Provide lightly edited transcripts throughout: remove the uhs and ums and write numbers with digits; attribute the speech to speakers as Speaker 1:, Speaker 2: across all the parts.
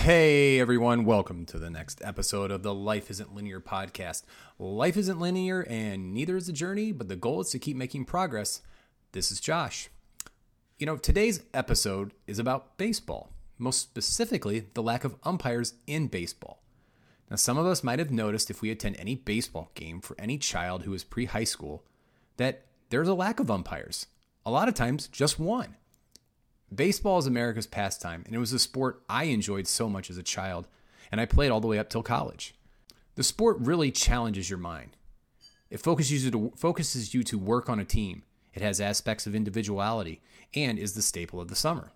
Speaker 1: Hey everyone, welcome to the next episode of the Life Isn't Linear podcast. Life isn't linear and neither is the journey, but the goal is to keep making progress. This is Josh. Today's episode is about baseball, most specifically the lack of umpires in baseball. Now, some of us might have noticed if we attend any baseball game for any child who is pre-high school that there's a lack of umpires. A lot of times, just one. Baseball is America's pastime, and it was a sport I enjoyed so much as a child, and I played all the way up till college. The sport really challenges your mind. It focuses you to work on a team. It has aspects of individuality, and is the staple of the summer.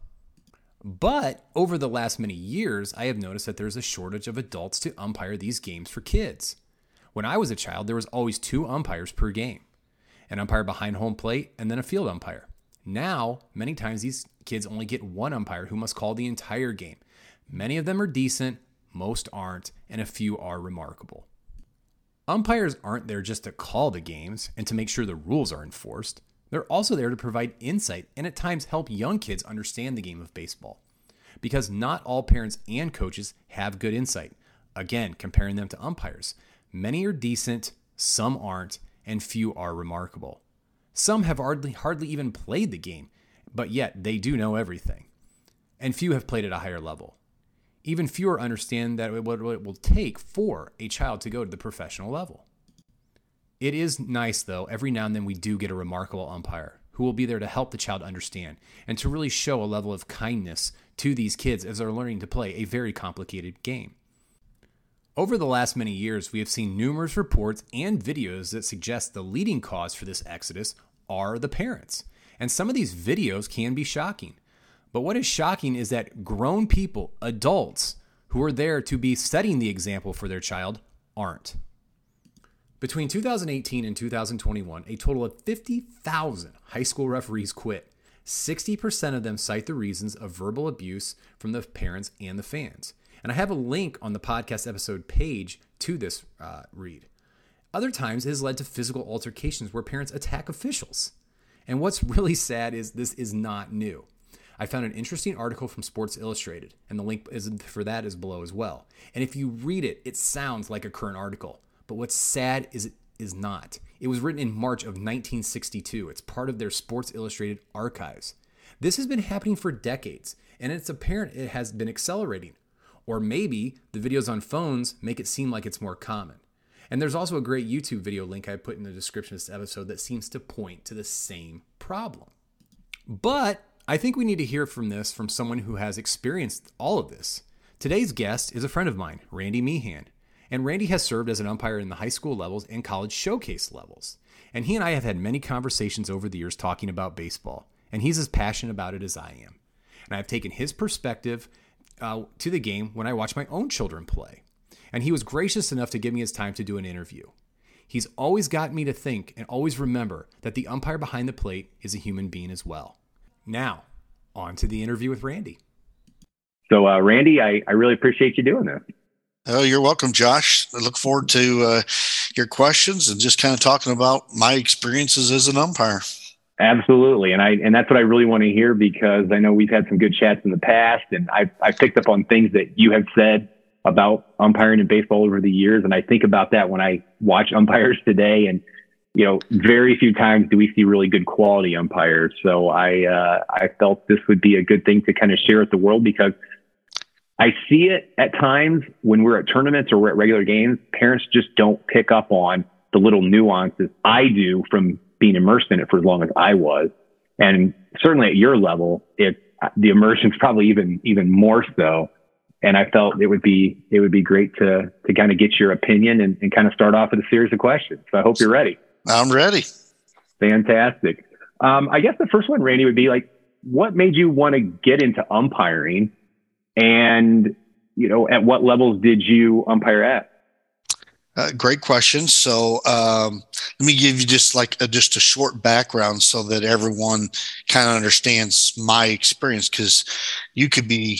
Speaker 1: But over the last many years, I have noticed that there's a shortage of adults to umpire these games for kids. When I was a child, there was always 2 umpires per game, an umpire behind home plate, and then a field umpire. Now, many times these kids only get 1 umpire who must call the entire game. Many of them are decent, most aren't, and a few are remarkable. Umpires aren't there just to call the games and to make sure the rules are enforced. They're also there to provide insight and at times help young kids understand the game of baseball. Because not all parents and coaches have good insight. Again, comparing them to umpires. Many are decent, some aren't, and few are remarkable. Some have hardly even played the game, but yet they do know everything. And few have played at a higher level. Even fewer understand that what it will take for a child to go to the professional level. It is nice, though, every now and then we do get a remarkable umpire who will be there to help the child understand and to really show a level of kindness to these kids as they're learning to play a very complicated game. Over the last many years, we have seen numerous reports and videos that suggest the leading cause for this exodus are the parents. And some of these videos can be shocking. But what is shocking is that grown people, adults, who are there to be setting the example for their child, aren't. Between 2018 and 2021, a total of 50,000 high school referees quit. 60% of them cite the reasons of verbal abuse from the parents and the fans. And I have a link on the podcast episode page to this read. Other times it has led to physical altercations where parents attack officials. And what's really sad is this is not new. I found an interesting article from Sports Illustrated, and the link for that is below as well. And if you read it, it sounds like a current article. But what's sad is it is not. It was written in March of 1962. It's part of their Sports Illustrated archives. This has been happening for decades, and it's apparent it has been accelerating. Or maybe the videos on phones make it seem like it's more common. And there's also a great YouTube video link I put in the description of this episode that seems to point to the same problem. But I think we need to hear from someone who has experienced all of this. Today's guest is a friend of mine, Randy Meehan. And Randy has served as an umpire in the high school levels and college showcase levels. And he and I have had many conversations over the years talking about baseball. And he's as passionate about it as I am. And I've taken his perspective to the game when I watch my own children play. And he was gracious enough to give me his time to do an interview. He's always got me to think and always remember that the umpire behind the plate is a human being as well. Now, on to the interview with Randy.
Speaker 2: So, Randy, I really appreciate you doing this.
Speaker 3: Oh, you're welcome, Josh. I look forward to your questions and just kind of talking about my experiences as an umpire.
Speaker 2: Absolutely. And that's what I really want to hear, because I know we've had some good chats in the past, and I picked up on things that you have said about umpiring in baseball over the years. And I think about that when I watch umpires today, and, very few times do we see really good quality umpires. So I felt this would be a good thing to kind of share with the world, because I see it at times when we're at tournaments or we're at regular games. Parents just don't pick up on the little nuances I do from being immersed in it for as long as I was. And certainly at your level, the immersion's probably even more so. And I felt it would be great to kind of get your opinion and kind of start off with a series of questions. So I hope you're ready.
Speaker 3: I'm ready.
Speaker 2: Fantastic. I guess the first one, Randy, would be what made you want to get into umpiring? And, at what levels did you umpire at?
Speaker 3: Great question. So let me give you just a short background so that everyone kind of understands my experience, because you could be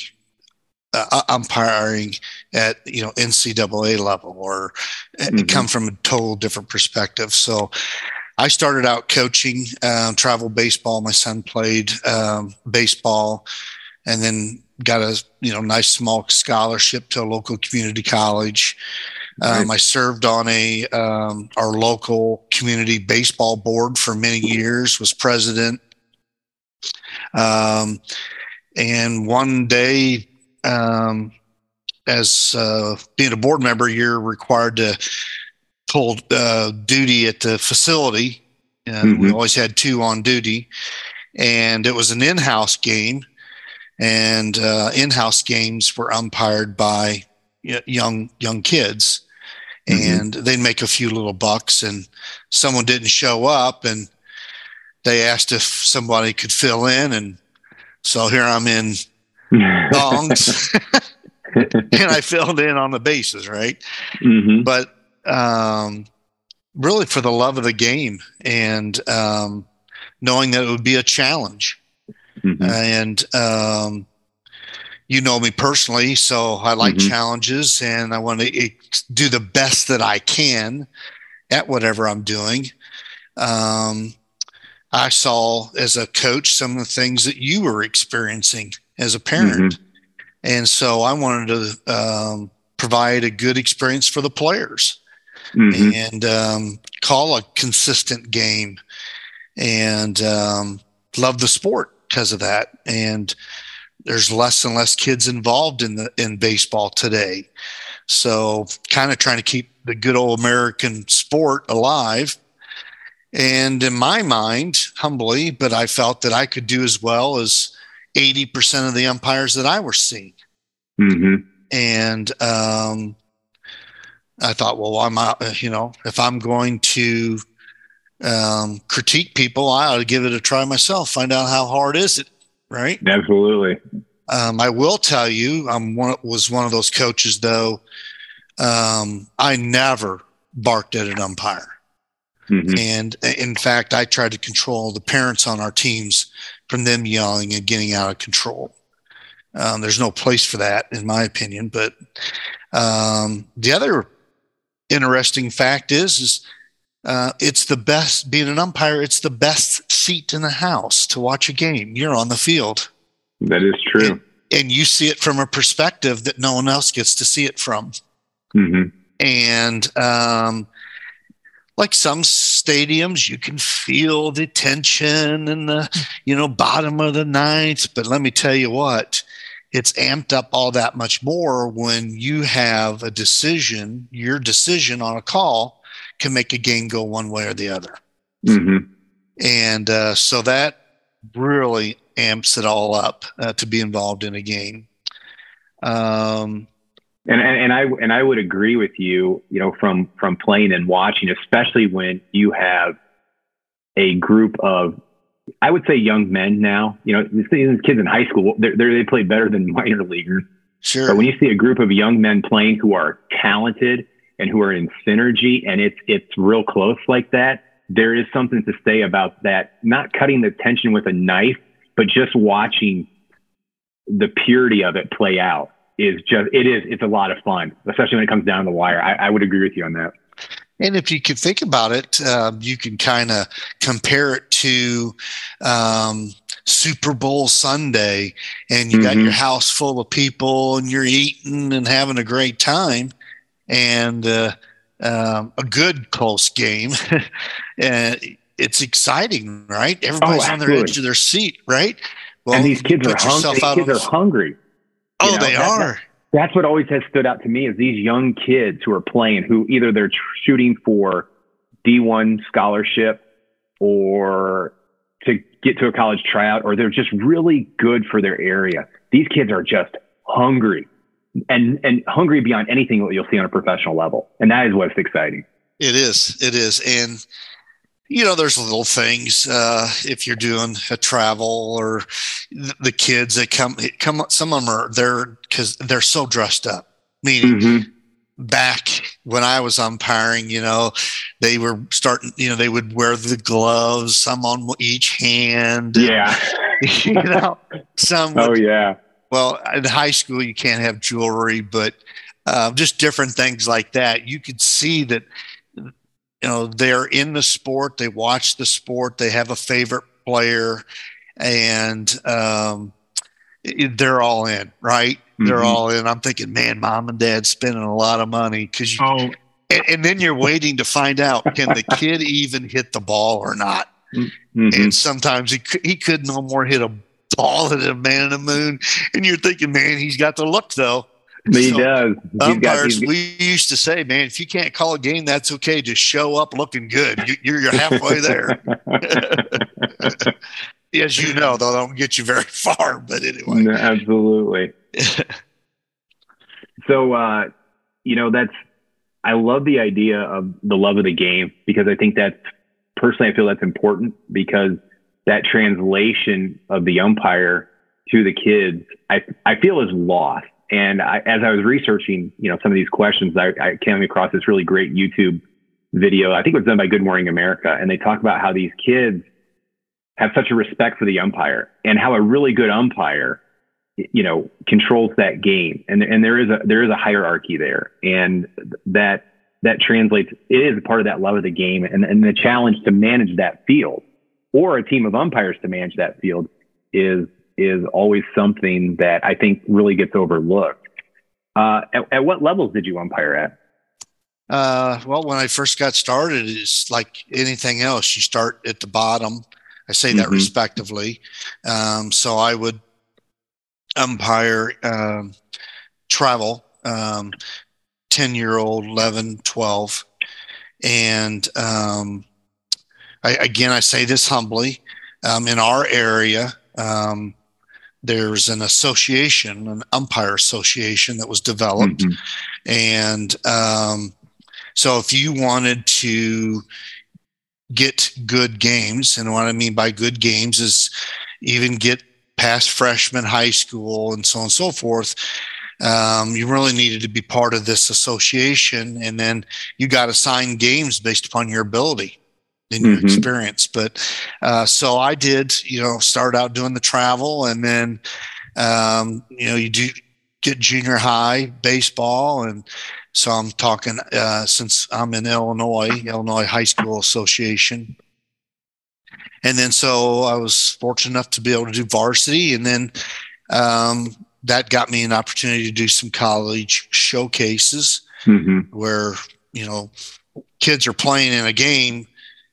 Speaker 3: umpiring at NCAA level or come from a total different perspective. So I started out coaching travel baseball. My son played baseball. and then got a nice small scholarship to a local community college.
Speaker 2: Right.
Speaker 3: I served on our local community baseball board for many years, was president. And one day, as being a board member, you're required to pull duty at the facility. And we always had 2 on duty. And it was an in-house game. And in-house games were umpired by young kids. And they'd make a few little bucks, and someone didn't show up, and they asked if somebody could fill in. And so here I'm in thongs and I filled in on the bases. Right. But, really for the love of the game and, knowing that it would be a challenge. And, you know me personally, so I like challenges, and I want to do the best that I can at whatever I'm doing. I saw as a coach some of the things that you were experiencing as a parent. And so I wanted to provide a good experience for the players and call a consistent game, and love the sport because of that. And there's less and less kids involved in baseball today. So kind of trying to keep the good old American sport alive. And in my mind, humbly, but I felt that I could do as well as 80% of the umpires that I were seeing. And I thought, well, I'm out, if I'm going to critique people, I ought to give it a try myself, find out how hard is it. Right.
Speaker 2: Absolutely.
Speaker 3: I will tell you, was one of those coaches, though. I never barked at an umpire. And in fact, I tried to control the parents on our teams from them yelling and getting out of control. There's no place for that, in my opinion. But the other interesting fact is it's the best, being an umpire, it's the best seat in the house to watch a game. You're on the field.
Speaker 2: That is true.
Speaker 3: And you see it from a perspective that no one else gets to see it from. And like some stadiums, you can feel the tension in the bottom of the ninth. But let me tell you what, it's amped up all that much more when you have a decision. Your decision on a call can make a game go one way or the other. And so that really amps it all up to be involved in a game.
Speaker 2: And I would agree with you, from playing and watching, especially when you have a group of, I would say, young men now. These kids in high school, they play better than minor leaguers.
Speaker 3: Sure.
Speaker 2: But when you see a group of young men playing who are talented and who are in synergy, and it's real close like that, there is something to say about that. Not cutting the tension with a knife, but just watching the purity of it play out. It's a lot of fun, especially when it comes down the wire. I would agree with you on that.
Speaker 3: And if you could think about it, you can kind of compare it to Super Bowl Sunday, and you got your house full of people, and you're eating and having a great time, and a good close game. And it's exciting, right? Everybody's on their edge of their seat, right?
Speaker 2: Well, and these kids are hungry.
Speaker 3: Oh, they are.
Speaker 2: That's what always has stood out to me, is these young kids who are playing, who either they're shooting for D1 scholarship or to get to a college tryout, or they're just really good for their area. These kids are just hungry and hungry beyond anything that you'll see on a professional level. And that is what's exciting.
Speaker 3: It is. And, there's little things, if you're doing a travel, or the kids that come, some of them are there because they're so dressed up. Meaning back when I was umpiring, they were starting, they would wear the gloves, some on each hand.
Speaker 2: Yeah.
Speaker 3: Some.
Speaker 2: Oh, yeah.
Speaker 3: Well, in high school, you can't have jewelry, but just different things like that. You could see that, they're in the sport. They watch the sport. They have a favorite player. And they're all in, right?
Speaker 2: Mm-hmm.
Speaker 3: They're all in. I'm thinking, man, mom and dad spending a lot of money because and then you're waiting to find out, can the kid even hit the ball or not?
Speaker 2: Mm-hmm.
Speaker 3: And sometimes he could no more hit a ball than a man in the moon. And you're thinking, man, he's got the look though.
Speaker 2: He does.
Speaker 3: Umpires, we used to say, man, if you can't call a game, that's okay. Just show up looking good. You're halfway there. As you know, though, don't get you very far. But anyway.
Speaker 2: No, absolutely. So, I love the idea of the love of the game, because I think personally, I feel that's important, because that translation of the umpire to the kids, I feel is lost. And as I was researching, some of these questions, I came across this really great YouTube video. I think it was done by Good Morning America. And they talk about how these kids have such a respect for the umpire, and how a really good umpire, controls that game. And there is a hierarchy there. And that translates, it is a part of that love of the game, and the challenge to manage that field, or a team of umpires to manage that field, is always something that I think really gets overlooked. At what levels did you umpire at?
Speaker 3: Well, when I first got started, it's like anything else. You start at the bottom. I say that respectively. So I would umpire travel, 10-year-old, 11, 12. And I say this humbly. In our area, there's an association, an umpire association that was developed. And so if you wanted to get good games, and what I mean by good games is even get past freshman high school and so on and so forth, you really needed to be part of this association, and then you got assigned games based upon your ability and your experience. But so I did, start out doing the travel, and then you do get junior high baseball. And so I'm talking since I'm in Illinois High School Association. And then so I was fortunate enough to be able to do varsity, and then that got me an opportunity to do some college showcases where, kids are playing in a game,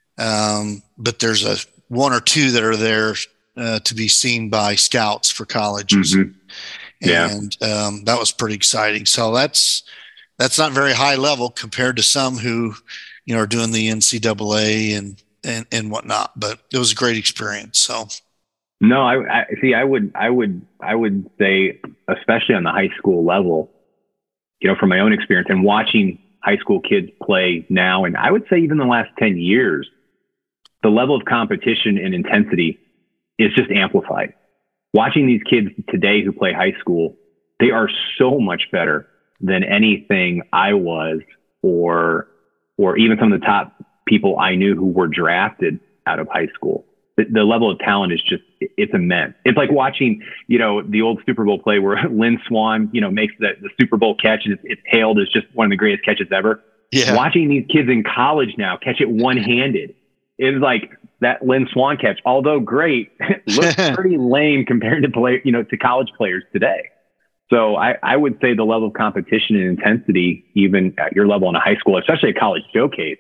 Speaker 3: but there's one or two that are there to be seen by scouts for colleges. And that was pretty exciting. So that's not very high level compared to some who, are doing the NCAA and whatnot, but it was a great experience. So.
Speaker 2: No, I see. I would say, especially on the high school level, from my own experience and watching high school kids play now, and I would say even the last 10 years, the level of competition and intensity is just amplified. Watching these kids today who play high school, they are so much better than anything I was, or even some of the top people I knew who were drafted out of high school. The level of talent is it's immense. It's like watching, the old Super Bowl play where Lynn Swann, makes the Super Bowl catch, and it's hailed as just one of the greatest catches ever. Yeah. Watching these kids in college now catch it one-handed is like that Lynn Swann catch, although great, looks pretty lame compared to to college players today. So I would say the level of competition and intensity, even at your level in a high school, especially a college showcase,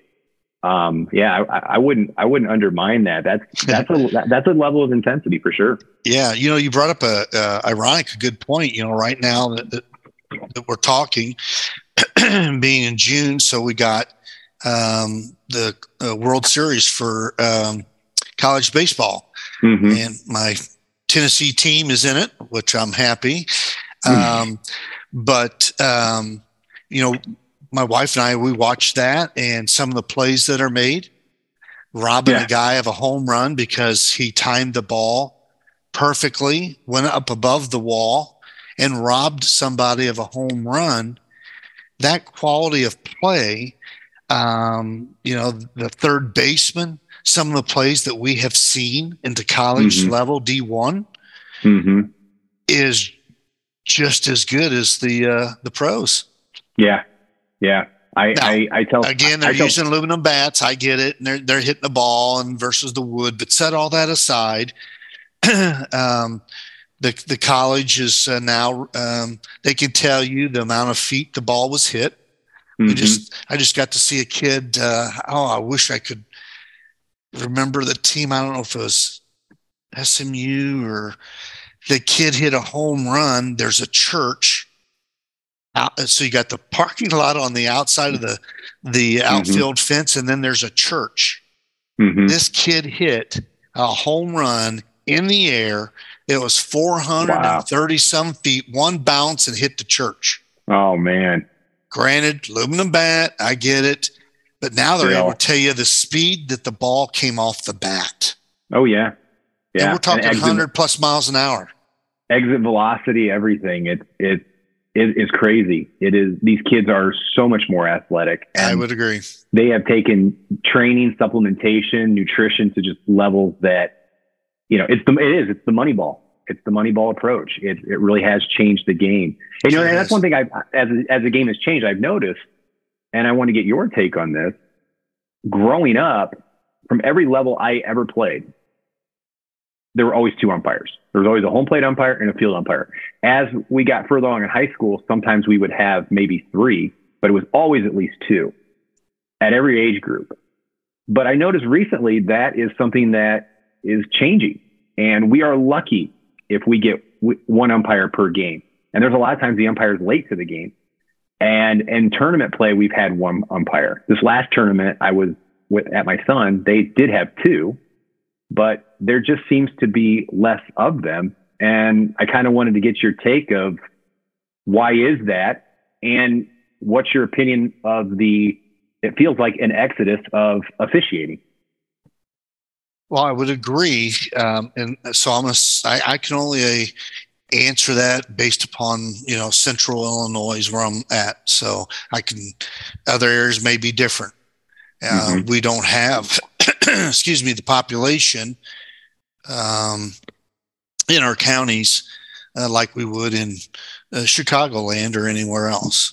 Speaker 2: I wouldn't undermine that. That's a level of intensity for sure.
Speaker 3: Yeah. You brought up a good point, right now that we're talking being in June. So we got, the World Series for, college baseball, and my Tennessee team is in it, which I'm happy. But my wife and I, we watched that, and some of the plays that are made, robbing a guy of a home run because he timed the ball perfectly, went up above the wall and robbed somebody of a home run. That quality of play, the third baseman, some of the plays that we have seen into college level D1 is just as good as the pros.
Speaker 2: Yeah. Yeah. I tell
Speaker 3: again, they're using aluminum bats. I get it. And they're hitting the ball and versus the wood, but set all that aside. The college is now they can tell you the amount of feet the ball was hit. I just got to see a kid. I wish I could remember the team. I don't know if it was SMU or the kid hit a home run. There's a church. So you got the parking lot on the outside of the outfield fence, and then there's a church. This kid hit a home run in the air. It was 430 some feet, one bounce and hit the church.
Speaker 2: Oh, man. Granted,
Speaker 3: aluminum bat, I get it. But now they're able to tell you the speed that the ball came off the bat.
Speaker 2: Oh, yeah. Yeah.
Speaker 3: And we're talking 100 plus miles an hour.
Speaker 2: Exit velocity, everything. It is crazy. It is. These kids are so much more athletic.
Speaker 3: I would agree.
Speaker 2: They have taken training, supplementation, nutrition to just levels that, it's the money ball. It's the money ball approach. It really has changed the game. And, and that's one thing as the game has changed, I've noticed, and I want to get your take on this. Growing up, from every level I ever played, there were always two umpires. There was always a home plate umpire and a field umpire. As we got further along in high school, sometimes we would have maybe three, but it was always at least two at every age group. But I noticed recently that is something that is changing, and we are lucky if we get one umpire per game. And there's a lot of times the umpire is late to the game. And in tournament play, we've had one umpire. This last tournament I was at my son, they did have two, but there just seems to be less of them. And I kind of wanted to get your take of why is that? And what's your opinion of it feels like an exodus of officiating.
Speaker 3: Well, I would agree. And so I can only answer that based upon, central Illinois where I'm at. So other areas may be different. We don't have, the population in our counties like we would in Chicagoland or anywhere else.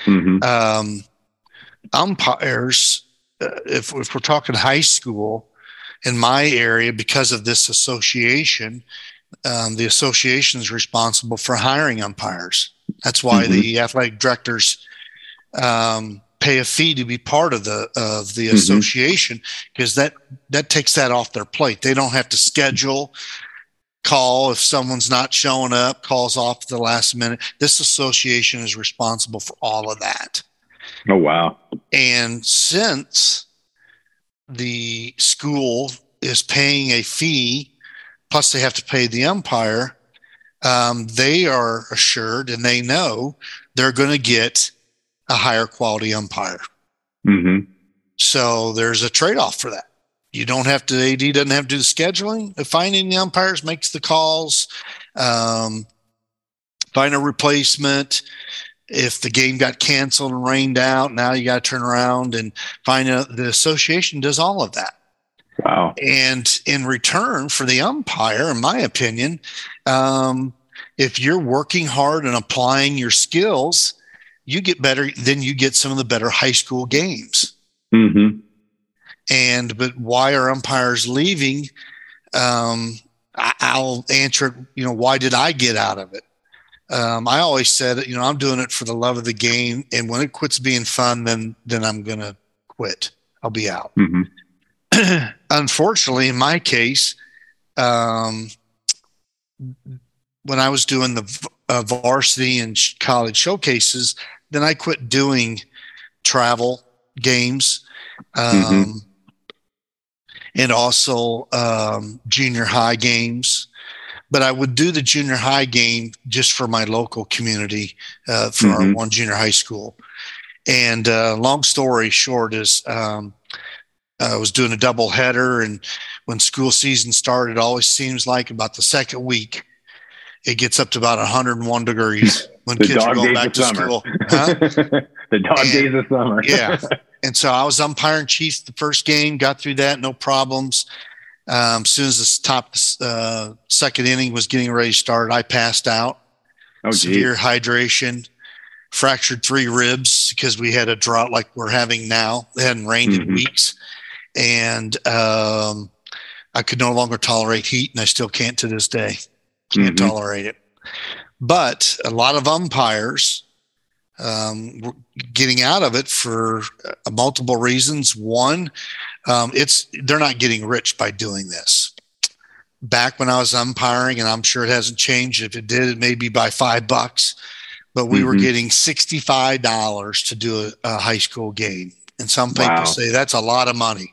Speaker 3: Umpires, if we're talking high school, in my area, because of this association, the association is responsible for hiring umpires. That's why the athletic directors pay a fee to be part of the association, because that takes that off their plate. They don't have to call if someone's not showing up, calls off at the last minute. This association is responsible for all of that.
Speaker 2: Oh, wow.
Speaker 3: And since the school is paying a fee, plus they have to pay the umpire, they are assured and they know they're going to get a higher quality umpire. So there's a trade-off for that. You don't have to, AD doesn't have to do the scheduling. Finding the umpires, makes the calls, find a replacement. If the game got canceled and rained out, now you got to turn around and find out. The association does all of that.
Speaker 2: Wow.
Speaker 3: And in return for the umpire, in my opinion, if you're working hard and applying your skills, you get better, then you get some of the better high school games. But why are umpires leaving? I'll answer it, why did I get out of it? I always said, I'm doing it for the love of the game. And when it quits being fun, then I'm going to quit. I'll be out. Unfortunately, in my case, when I was doing the varsity and college showcases, then I quit doing travel games, and also junior high games. But I would do the junior high game just for my local community, for our one junior high school. And long story short is I was doing a double header, and when school season started, it always seems like about the second week, it gets up to about 101 degrees when kids are going back to school.
Speaker 2: The dog days of summer.
Speaker 3: Yeah. And so I was umpiring Chiefs the first game, got through that, no problems. As soon as the second inning was getting ready to start, I passed out. Severe hydration, fractured 3 ribs because we had a drought like we're having now. It hadn't rained in weeks. And I could no longer tolerate heat, and I still can't to this day. Can't tolerate it. But a lot of umpires getting out of it for multiple reasons. One, they're not getting rich by doing this. Back when I was umpiring, and I'm sure it hasn't changed. If it did, it may be by $5, but we were getting $65 to do a high school game. And some people say that's a lot of money.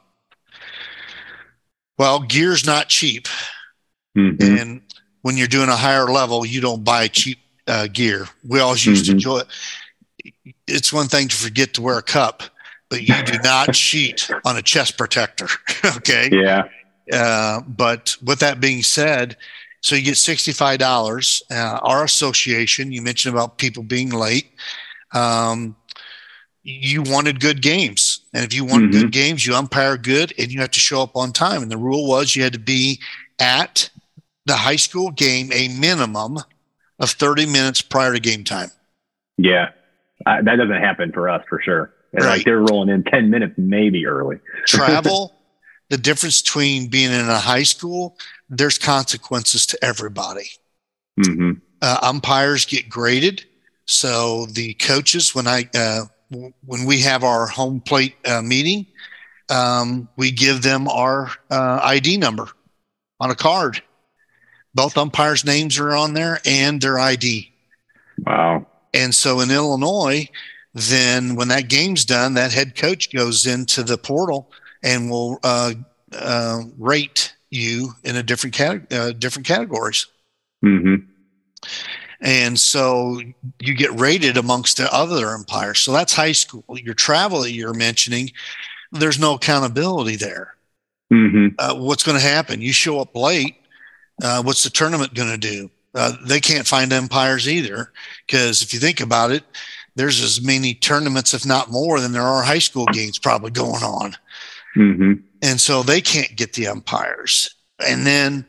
Speaker 3: Well, gear's not cheap. And when you're doing a higher level, you don't buy cheap gear. We always used to enjoy it. It's one thing to forget to wear a cup, but you do not cheat on a chest protector. Okay.
Speaker 2: Yeah.
Speaker 3: But with that being said, so you get $65. Our association, you mentioned about people being late. You wanted good games. And if you wanted good games, you umpire good and you have to show up on time. And the rule was you had to be at the high school game a minimum of 30 minutes prior to game time.
Speaker 2: Yeah. That doesn't happen for us for sure.
Speaker 3: Right.
Speaker 2: Like they're rolling in 10 minutes, maybe early.
Speaker 3: Travel, the difference between being in a high school, there's consequences to everybody. Umpires get graded. So the coaches, when we have our home plate meeting, we give them our ID number on a card. Both umpires' names are on there and their ID. Wow. And so in Illinois, then when that game's done, that head coach goes into the portal and will rate you in a different categories. And so you get rated amongst the other umpires. So that's high school. Your travel that you're mentioning, there's no accountability there. What's going to happen? You show up late. What's the tournament going to do? They can't find umpires either, because if you think about it, there's as many tournaments, if not more, than there are high school games probably going on. And so they can't get the umpires. And then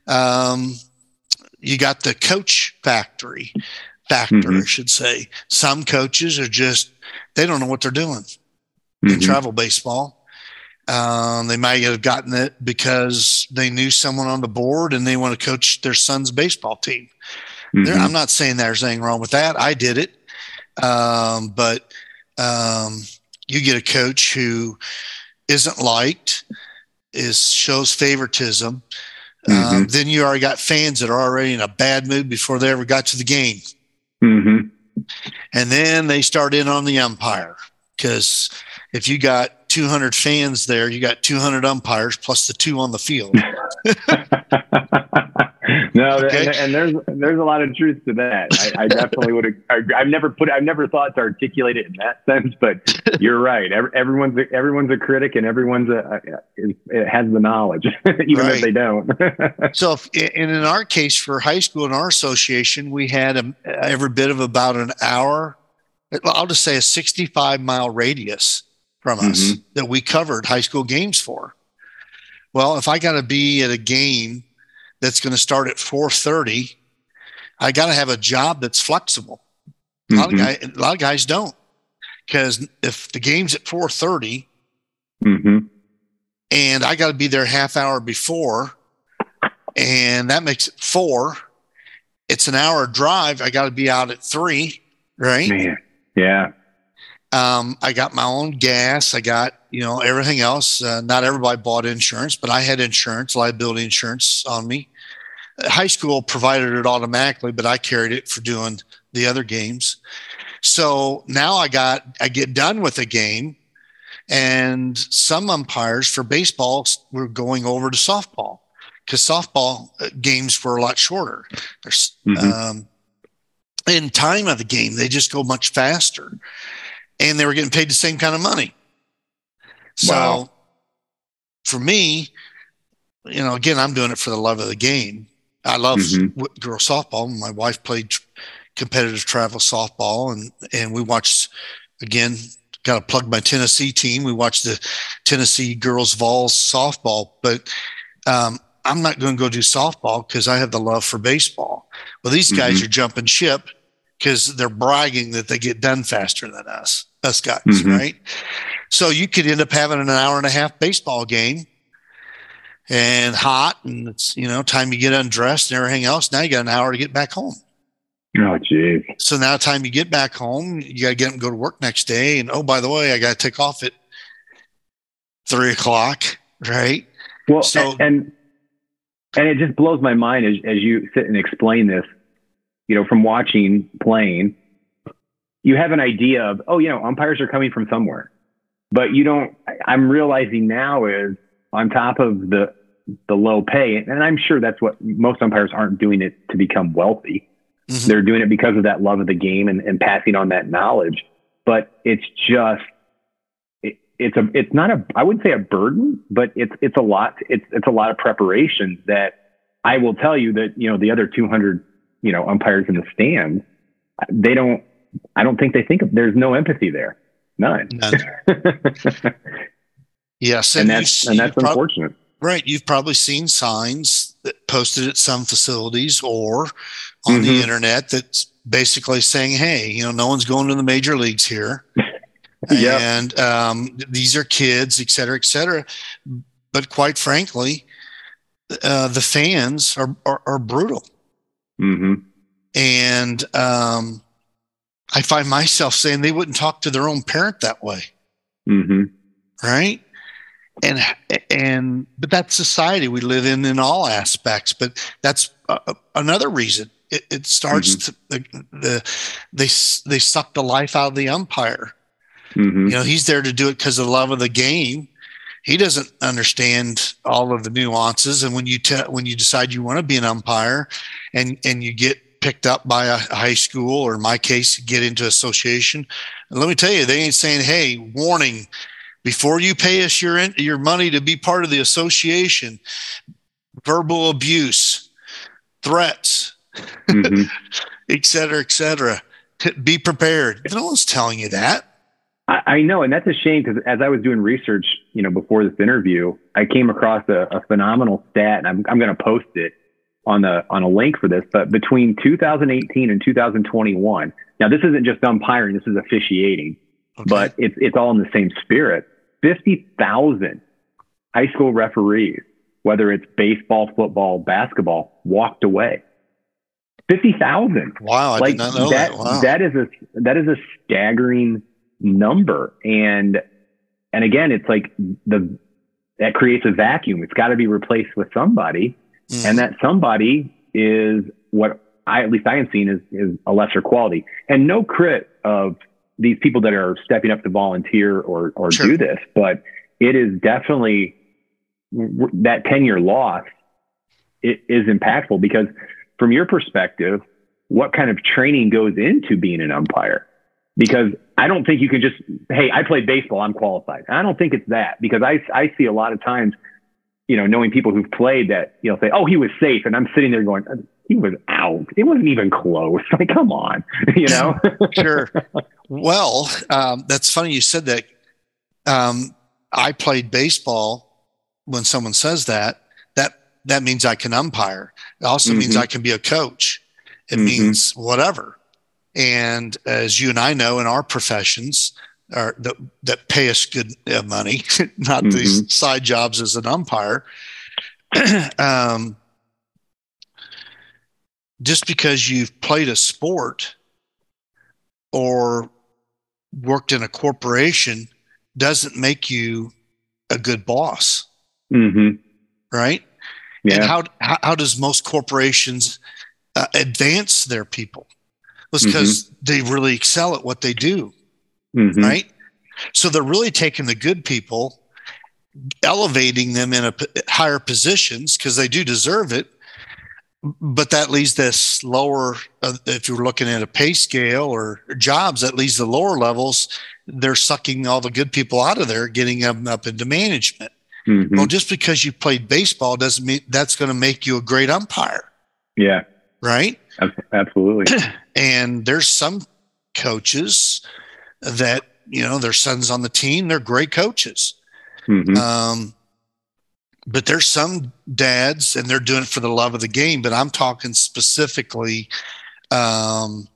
Speaker 3: you got the coach factor, I should say. Some coaches are they don't know what they're doing in travel baseball. They might have gotten it because they knew someone on the board and they want to coach their son's baseball team. I'm not saying there's anything wrong with that. I did it. But you get a coach who isn't liked, shows favoritism. Then you already got fans that are already in a bad mood before they ever got to the game. And then they start in on the umpire, because if you got 200 fans there, you got 200 umpires plus the 2 on the field.
Speaker 2: No, okay. and there's a lot of truth to that. I definitely would. I've never thought to articulate it in that sense, but you're right. Everyone's a critic, and everyone's it has the knowledge, even if they don't.
Speaker 3: So, in our case for high school in our association, we had every bit of about an hour. I'll just say a 65-mile radius from us that we covered high school games for. Well, if I got to be at a game that's going to start at 4:30, I got to have a job that's flexible. A lot of guys don't, because if the game's at 4:30 and I got to be there half hour before, and that makes it 4, it's an hour drive. I got to be out at 3, right?
Speaker 2: Man. Yeah.
Speaker 3: I got my own gas. I got, everything else. Not everybody bought insurance, but I had insurance, liability insurance on me. High school provided it automatically, but I carried it for doing the other games. So now I get done with a game, and some umpires for baseball were going over to softball, because softball games were a lot shorter. In time of the game, they just go much faster. And they were getting paid the same kind of money. So for me, again, I'm doing it for the love of the game. I love girls softball. My wife played competitive travel softball, and we watched, again, got to plug my Tennessee team. We watched the Tennessee girls Vols softball, but I'm not going to go do softball because I have the love for baseball. Well, these guys are jumping ship because they're bragging that they get done faster than us guys, right? So you could end up having an hour and a half baseball game, and hot, and it's, time you get undressed and everything else. Now you got an hour to get back home.
Speaker 2: Oh, geez.
Speaker 3: So now time you get back home, you got to get up and go to work next day. And, oh, by the way, I got to take off at 3:00. Right.
Speaker 2: Well, so, and it just blows my mind as you sit and explain this, from watching playing, you have an idea of, umpires are coming from somewhere, but I'm realizing now is on top of the low pay. And I'm sure that's what most umpires aren't doing it to become wealthy. Mm-hmm. They're doing it because of that love of the game and passing on that knowledge. But it's just, it's not I wouldn't say a burden, but it's a lot. It's a lot of preparation that I will tell you that, the other 200, umpires in the stands, I don't think they think there's no empathy there. None.
Speaker 3: Yes.
Speaker 2: And that's unfortunate.
Speaker 3: Right. You've probably seen signs that posted at some facilities or on the internet that's basically saying, hey, no one's going to the major leagues here. Yep. And these are kids, et cetera, et cetera. But quite frankly, the fans are brutal.
Speaker 2: Mm-hmm.
Speaker 3: And I find myself saying they wouldn't talk to their own parent that way.
Speaker 2: Mm-hmm.
Speaker 3: Right. But that's society we live in all aspects. But that's another reason it starts to they suck the life out of the umpire.
Speaker 2: Mm-hmm.
Speaker 3: He's there to do it because of the love of the game. He doesn't understand all of the nuances. And when you decide you want to be an umpire, and you get picked up by a high school, or in my case, get into association, and let me tell you, they ain't saying, "Hey, warning! Before you pay us your money to be part of the association, verbal abuse, threats, et cetera, be prepared." No one's telling you that.
Speaker 2: I know. And that's a shame, because as I was doing research, before this interview, I came across a phenomenal stat, and I'm going to post it on a link for this, but between 2018 and 2021, now this isn't just umpiring, this is officiating, but it's all in the same spirit. 50,000 high school referees, whether it's baseball, football, basketball, walked away. 50,000.
Speaker 3: Wow. I did not know that. Wow.
Speaker 2: That is a staggering number. And again, it's like that creates a vacuum. It's got to be replaced with somebody. Mm. And that somebody is what at least I am seeing is a lesser quality, and no crit of these people that are stepping up to volunteer or
Speaker 3: Sure.
Speaker 2: do this, but it is definitely that 10-year loss. It is impactful, because from your perspective, what kind of training goes into being an umpire? Because I don't think you can just, hey, I played baseball, I'm qualified. I don't think it's that, because I see a lot of times, knowing people who've played that, say, oh, he was safe. And I'm sitting there going, he was out. It wasn't even close. Like, come on,
Speaker 3: Sure. Well, that's funny you said that. I played baseball. When someone says that means I can umpire. It also means I can be a coach. It means whatever. And as you and I know, in our professions that pay us good money, not these side jobs as an umpire, just because you've played a sport or worked in a corporation doesn't make you a good boss. Right?
Speaker 2: Yeah.
Speaker 3: And how does most corporations advance their people? It's because they really excel at what they do. Right? So they're really taking the good people, elevating them in higher positions, because they do deserve it. But that leaves this lower, if you're looking at a pay scale or jobs, that leaves the lower levels. They're sucking all the good people out of there, getting them up into management. Well, just because you played baseball doesn't mean that's going to make you a great umpire.
Speaker 2: Yeah.
Speaker 3: Right?
Speaker 2: Absolutely.
Speaker 3: And there's some coaches that, their son's on the team, they're great coaches. But there's some dads, and they're doing it for the love of the game. But I'm talking specifically, good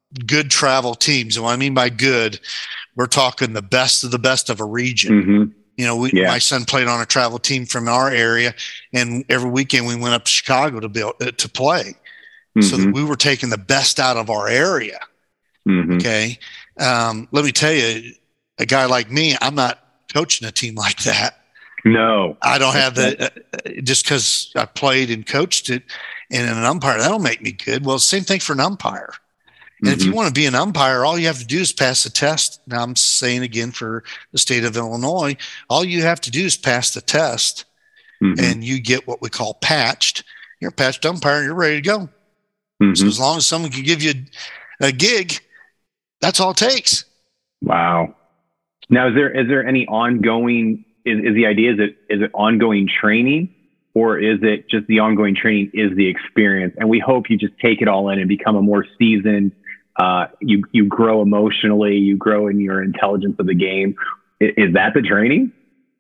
Speaker 3: travel teams. And what I mean by good, we're talking the best of a region. My son played on a travel team from our area, and every weekend we went up to Chicago to play, so that we were taking the best out of our area. Okay. Let me tell you, a guy like me, I'm not coaching a team like that.
Speaker 2: No,
Speaker 3: I don't have just because I played and coached it, and an umpire, that'll make me good. Well, same thing for an umpire. And if you want to be an umpire, all you have to do is pass the test. Now I'm saying again for the state of Illinois, all you have to do is pass the test, and you get what we call patched. You're a patched umpire, and you're ready to go. So as long as someone can give you a gig, that's all it takes.
Speaker 2: Wow. Now, is there any ongoing? Is the idea is it ongoing training, or is it just the ongoing training is the experience? And we hope you just take it all in and become a more seasoned. You grow emotionally, you grow in your intelligence of the game. Is that the training?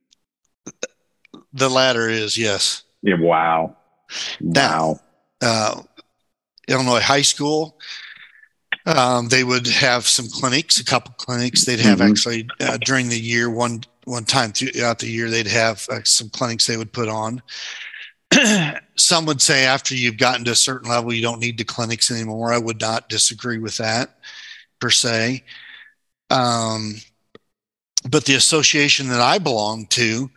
Speaker 3: The latter is, yes.
Speaker 2: Yeah. Wow.
Speaker 3: Now, Illinois high school, they would have some clinics, a couple clinics. They'd have actually during the year, one time throughout the year, they'd have some clinics they would put on. Some would say after you've gotten to a certain level, you don't need the clinics anymore. I would not disagree with that per se. But the association that I belong to,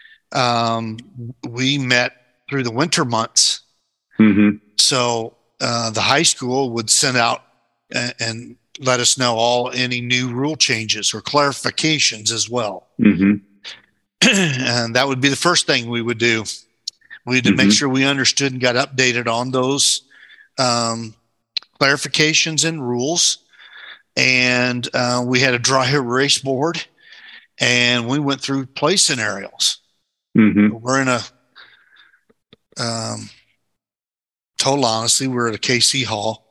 Speaker 3: we met through the winter months. So the high school would send out and let us know any new rule changes or clarifications as well. And that would be the first thing we would do. We had to make sure we understood and got updated on those clarifications and rules. And we had a dry erase board, and we went through play scenarios. We're in total honesty, we're at a KC Hall.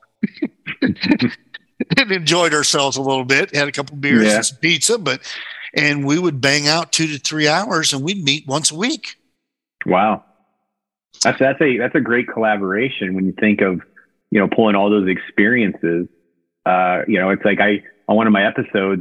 Speaker 3: And enjoyed ourselves a little bit, had a couple beers and some pizza, and we would bang out 2 to 3 hours, and we'd meet once a week.
Speaker 2: Wow. That's a great collaboration when you think of, pulling all those experiences. It's like on one of my episodes,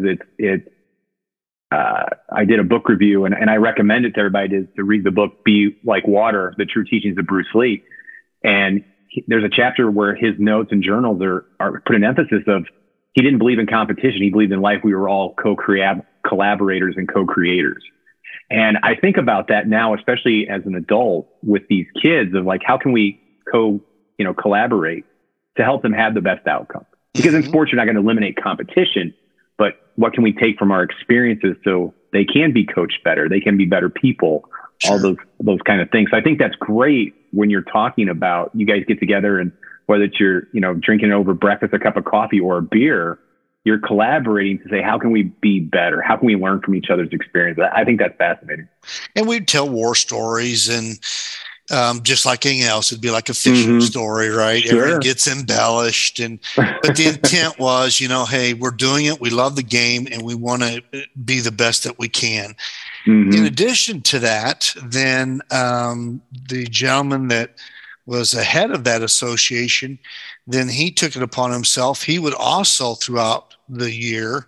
Speaker 2: I did a book review, and I recommend it to everybody to read the book, Be Like Water, The True Teachings of Bruce Lee. And there's a chapter where his notes and journals are put an emphasis of, he didn't believe in competition. He believed in life. We were all collaborators and co-creators. And I think about that now, especially as an adult with these kids, of like, how can we collaborate to help them have the best outcome? Because in sports, you're not going to eliminate competition, but what can we take from our experiences so they can be coached better? They can be better people, all those kind of things. So I think that's great when you're talking about, you guys get together, and whether it's you're, drinking over breakfast, a cup of coffee or a beer, you're collaborating to say, how can we be better? How can we learn from each other's experience? I think that's fascinating.
Speaker 3: And we'd tell war stories, and just like anything else, it'd be like a fiction story, right? Everything gets embellished, but the intent was, hey, we're doing it. We love the game, and we want to be the best that we can. In addition to that, then the gentleman that was the head of that association, then he took it upon himself. He would also throughout the year,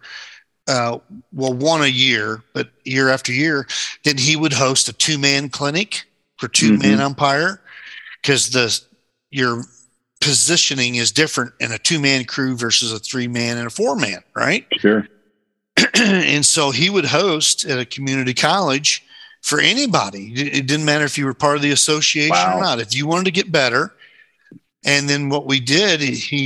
Speaker 3: one a year, but year after year, then he would host a 2-man clinic for 2-man umpire, because your positioning is different in a 2-man crew versus a 3-man and a 4-man, right?
Speaker 2: Sure.
Speaker 3: And so he would host at a community college for anybody. It didn't matter if you were part of the association or not. If you wanted to get better. And then what we did,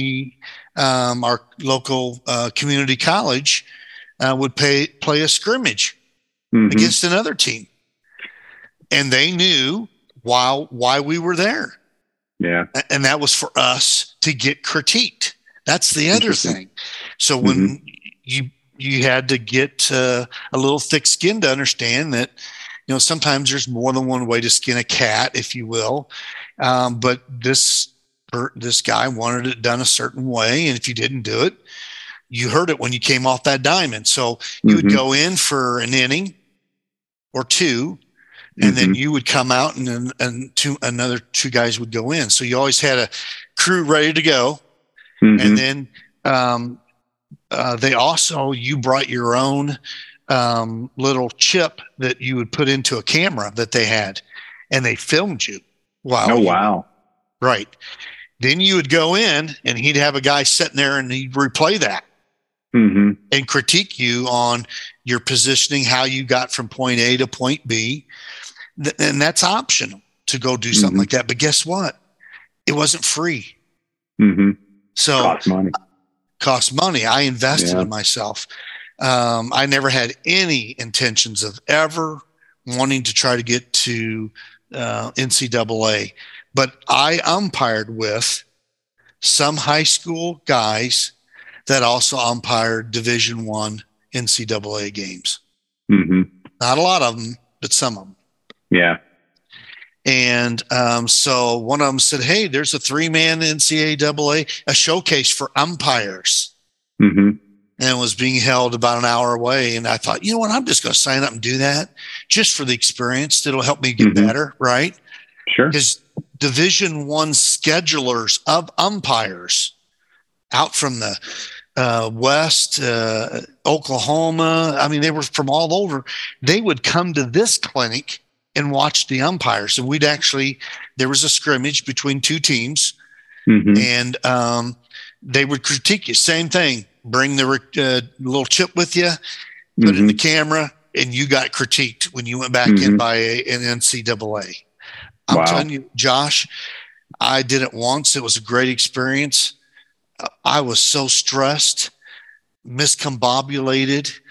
Speaker 3: our local community college would play a scrimmage against another team. And they knew why we were there.
Speaker 2: Yeah.
Speaker 3: And that was for us to get critiqued. That's the other thing. So when you had to get a little thick skin to understand that, sometimes there's more than one way to skin a cat, if you will. But this guy wanted it done a certain way. And if you didn't do it, you heard it when you came off that diamond. So you would go in for an inning or two, and then you would come out, and another 2 guys would go in. So you always had a crew ready to go. And then they also, you brought your own little chip that you would put into a camera that they had, and they filmed you.
Speaker 2: Wow.
Speaker 3: Right. Then you would go in, and he'd have a guy sitting there, and he'd replay that and critique you on your positioning, how you got from point A to point B. And that's optional to go do something like that. But guess what? It wasn't free. So cost money. I invested in myself. I never had any intentions of ever wanting to try to get to NCAA, but I umpired with some high school guys that also umpired Division I NCAA games. Not a lot of them, but some of them.
Speaker 2: Yeah.
Speaker 3: And so one of them said, hey, there's a 3-man NCAA, a showcase for umpires. And it was being held about an hour away. And I thought, you know what, I'm just going to sign up and do that just for the experience. It'll help me get better, right?
Speaker 2: Sure.
Speaker 3: Because Division I schedulers of umpires out from the West, Oklahoma, I mean, they were from all over. They would come to this clinic and watch the umpires. And there was a scrimmage between two teams, and they would critique you. Same thing. Bring the little chip with you, put it in the camera, and you got critiqued when you went back in by an NCAA. I'm telling you, Josh, I did it once. It was a great experience. I was so stressed, miscombobulated,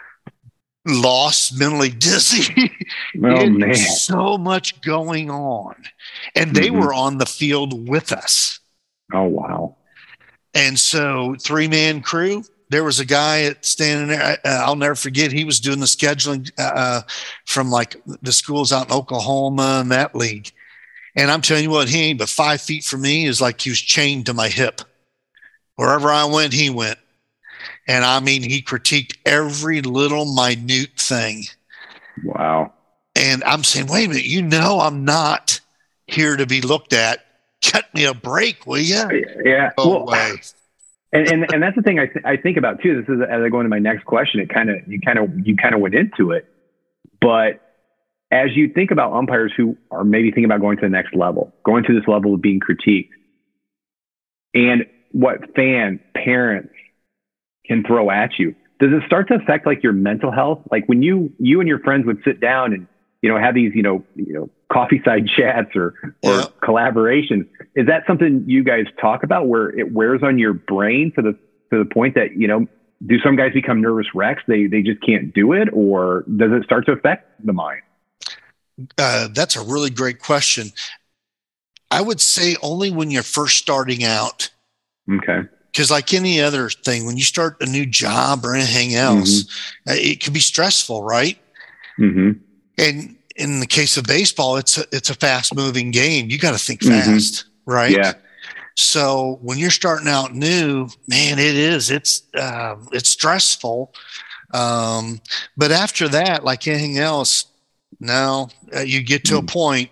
Speaker 3: lost, mentally dizzy.
Speaker 2: Man.
Speaker 3: So much going on. And they were on the field with us.
Speaker 2: Oh, wow.
Speaker 3: And so 3-man crew, there was a guy standing there. I'll never forget. He was doing the scheduling from like the schools out in Oklahoma and that league. And I'm telling you what, he ain't but 5 feet from me. Is like he was chained to my hip. Wherever I went, he went. And I mean, he critiqued every little minute thing. Wow. And I'm saying, wait a minute, I'm not here to be looked at. Cut me a break, will you?
Speaker 2: Yeah. And that's the thing I think about too. This is as I go into my next question. You kind of went into it, but as you think about umpires who are maybe thinking about going to the next level, going to this level of being critiqued, and what parents can throw at you, does it start to affect like your mental health? Like when you and your friends would sit down and have these coffee side chats or collaborations, is that something you guys talk about where it wears on your brain to the point that do some guys become nervous wrecks? They just can't do it, or does it start to affect the mind?
Speaker 3: That's a really great question. I would say only when you're first starting out.
Speaker 2: Okay.
Speaker 3: Because like any other thing, when you start a new job or anything else, it can be stressful, right? And in the case of baseball, it's a fast moving game. You got to think fast, right?
Speaker 2: Yeah.
Speaker 3: So when you're starting out new, man, it's stressful. But after that, like anything else, you get to a point,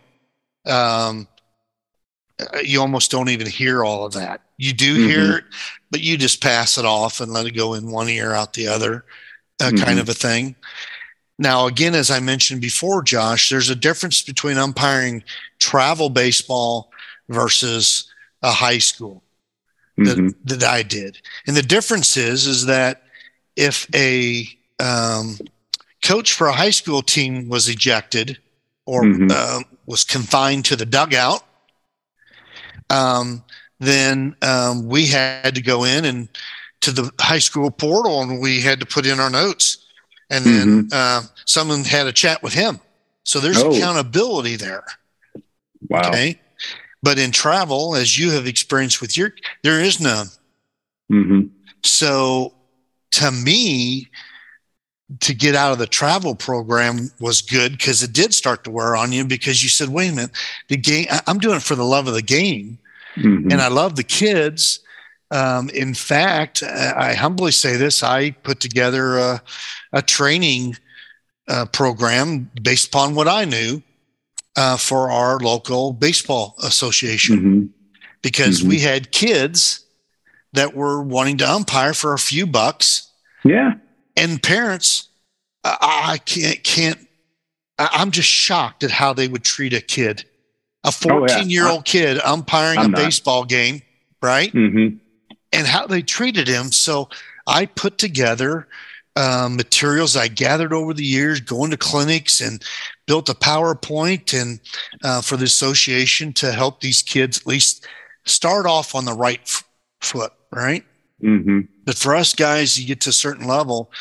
Speaker 3: you almost don't even hear all of that. You do hear it, but you just pass it off and let it go in one ear out the other, kind of a thing. Now, again, as I mentioned before, Josh, there's a difference between umpiring travel baseball versus a high school that I did. And the difference is that if a coach for a high school team was ejected or was confined to the dugout, then we had to go in and to the high school portal, and we had to put in our notes. And then someone had a chat with him. So there's accountability there.
Speaker 2: Wow.
Speaker 3: Okay. But in travel, as you have experienced with there is none. So to me, to get out of the travel program was good because it did start to wear on you, because you said, wait a minute, the game, I'm doing it for the love of the game. And I love the kids. In fact, I humbly say this, I put together a training program based upon what I knew for our local baseball association, because we had kids that were wanting to umpire for a few bucks.
Speaker 2: Yeah.
Speaker 3: And parents I can't. I'm just shocked at how they would treat a kid, a 14-year-old kid umpiring a baseball game, right?
Speaker 2: Mm-hmm.
Speaker 3: And how they treated him. So I put together materials I gathered over the years, going to clinics, and built a PowerPoint and for the association to help these kids at least start off on the right foot, right?
Speaker 2: Mm-hmm.
Speaker 3: But for us guys, you get to a certain level,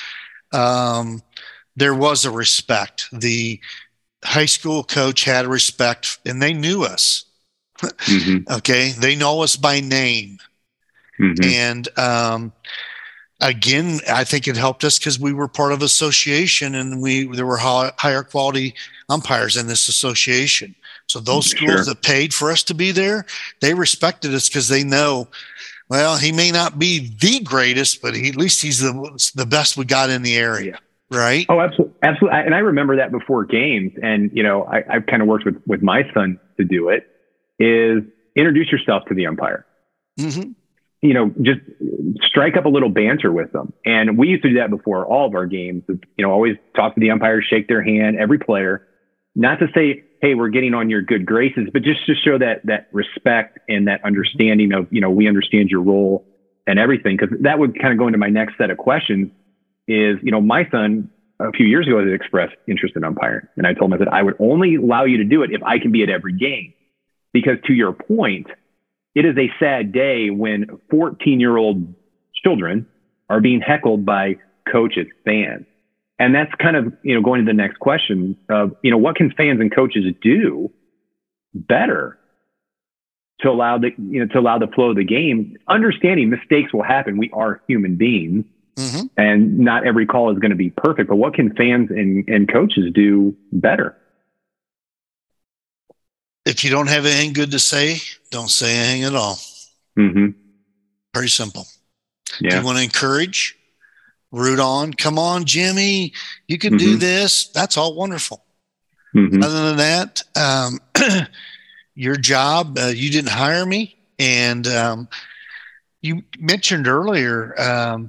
Speaker 3: there was a respect. The high school coach had a respect, and they knew us.
Speaker 2: Mm-hmm.
Speaker 3: Okay, they know us by name.
Speaker 2: Mm-hmm.
Speaker 3: And again, I think it helped us because we were part of association, and there were higher quality umpires in this association. So those schools that paid for us to be there, they respected us because they know, well, he may not be the greatest, but at least he's the best we got in the area, right?
Speaker 2: Oh, absolutely, absolutely. And I remember that before games, and I've kind of worked with my son to do it. Is introduce yourself to the umpire.
Speaker 3: Mm-hmm.
Speaker 2: Just strike up a little banter with them. And we used to do that before all of our games. Always talk to the umpires, shake their hand, every player. Not to say, hey, we're getting on your good graces, but just to show that respect and that understanding of, we understand your role and everything. Because that would kind of go into my next set of questions is, my son a few years ago had expressed interest in umpiring. And I told him, I said, I would only allow you to do it if I can be at every game. Because to your point, it is a sad day when 14-year-old children are being heckled by coaches, fans. And that's kind of, going to the next question of, what can fans and coaches do better to allow the flow of the game, understanding mistakes will happen. We are human beings,
Speaker 3: mm-hmm.
Speaker 2: and not every call is going to be perfect, but what can fans and coaches do better?
Speaker 3: If you don't have anything good to say, don't say anything at all.
Speaker 2: Mm-hmm.
Speaker 3: Very simple.
Speaker 2: Yeah.
Speaker 3: If you want to encourage, root on, come on, Jimmy, you can do this. That's all wonderful.
Speaker 2: Mm-hmm.
Speaker 3: Other than that, your job, you didn't hire me. And you mentioned earlier,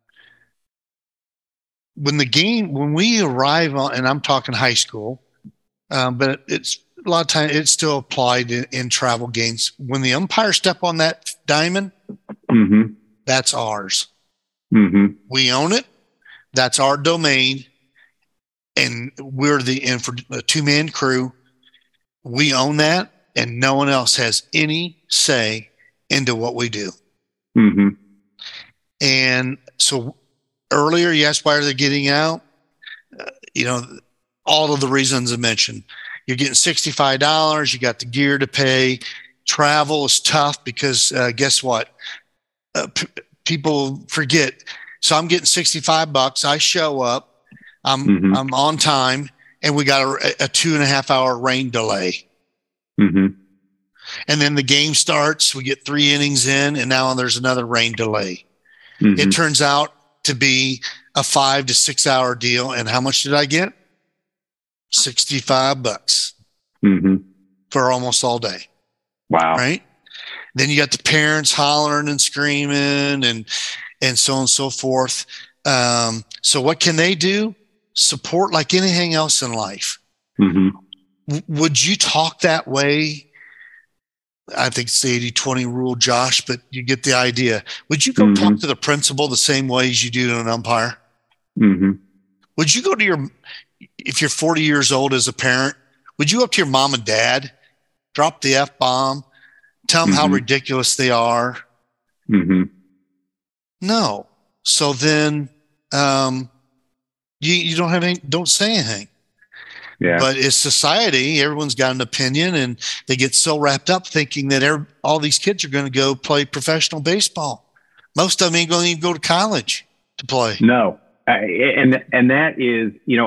Speaker 3: when we arrive on, and I'm talking high school, but it's a lot of times it's still applied in travel games. When the umpires step on that diamond,
Speaker 2: mm-hmm.
Speaker 3: that's ours.
Speaker 2: Mm-hmm.
Speaker 3: We own it. That's our domain. And we're for a 2-man crew. We own that, and no one else has any say into what we do.
Speaker 2: Mm-hmm.
Speaker 3: And so earlier, you asked why are they getting out? All of the reasons I mentioned. You're getting $65. You got the gear to pay. Travel is tough because guess what? People forget. So I'm getting $65. I show up. I'm on time, and we got a 2.5 hour rain delay.
Speaker 2: Mm-hmm.
Speaker 3: And then the game starts. We get 3 innings in, and now there's another rain delay.
Speaker 2: Mm-hmm.
Speaker 3: It turns out to be a 5 to 6 hour deal. And how much did I get? $65
Speaker 2: mm-hmm.
Speaker 3: for almost all day.
Speaker 2: Wow.
Speaker 3: Right. Then you got the parents hollering and screaming and so on and so forth. So what can they do? Support like anything else in life.
Speaker 2: Mm-hmm.
Speaker 3: Would you talk that way? I think it's the 80-20 rule, Josh, but you get the idea. Would you go
Speaker 2: mm-hmm.
Speaker 3: talk to the principal the same way as you do to an umpire?
Speaker 2: Mm-hmm.
Speaker 3: Would you go to if you're 40 years old as a parent, would you go up to your mom and dad, drop the F-bomb, tell them
Speaker 2: mm-hmm.
Speaker 3: how ridiculous they are?
Speaker 2: Mm-hmm.
Speaker 3: No. So then you don't say anything.
Speaker 2: Yeah.
Speaker 3: But as society, everyone's got an opinion, and they get so wrapped up thinking that all these kids are going to go play professional baseball. Most of them ain't going to even go to college to play.
Speaker 2: No. And that is,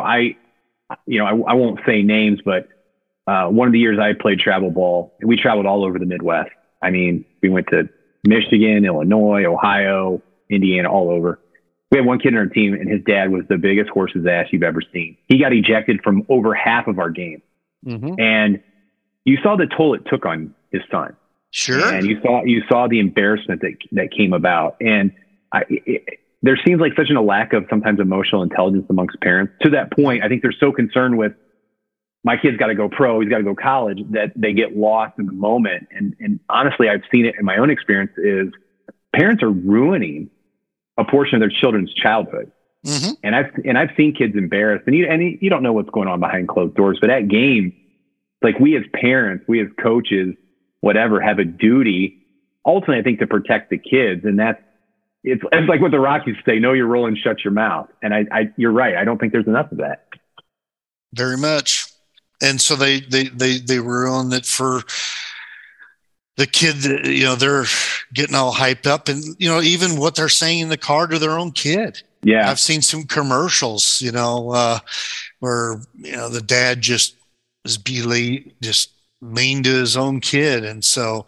Speaker 2: I won't say names, but one of the years I played travel ball, we traveled all over the Midwest. I mean, we went to Michigan, Illinois, Ohio, Indiana, all over. We had one kid on our team, and his dad was the biggest horse's ass you've ever seen. He got ejected from over half of our games.
Speaker 3: Mm-hmm.
Speaker 2: And you saw the toll it took on his son.
Speaker 3: Sure.
Speaker 2: And you saw the embarrassment that came about. And there seems like such a lack of sometimes emotional intelligence amongst parents. To that point, I think they're so concerned with, my kid's got to go pro, he's got to go college, that they get lost in the moment. And honestly, I've seen it in my own experience, is parents are ruining a portion of their children's childhood.
Speaker 3: Mm-hmm.
Speaker 2: And I've seen kids embarrassed, and you don't know what's going on behind closed doors, but at games, like, we as parents, we as coaches, whatever, have a duty ultimately, I think, to protect the kids. And it's like what the Rockies say, know your role and shut your mouth. And you're right. I don't think there's enough of that.
Speaker 3: Very much. And so they ruin it for the kid. They're getting all hyped up, and even what they're saying in the car to their own kid.
Speaker 2: Yeah,
Speaker 3: I've seen some commercials, where the dad just is just mean to his own kid, and so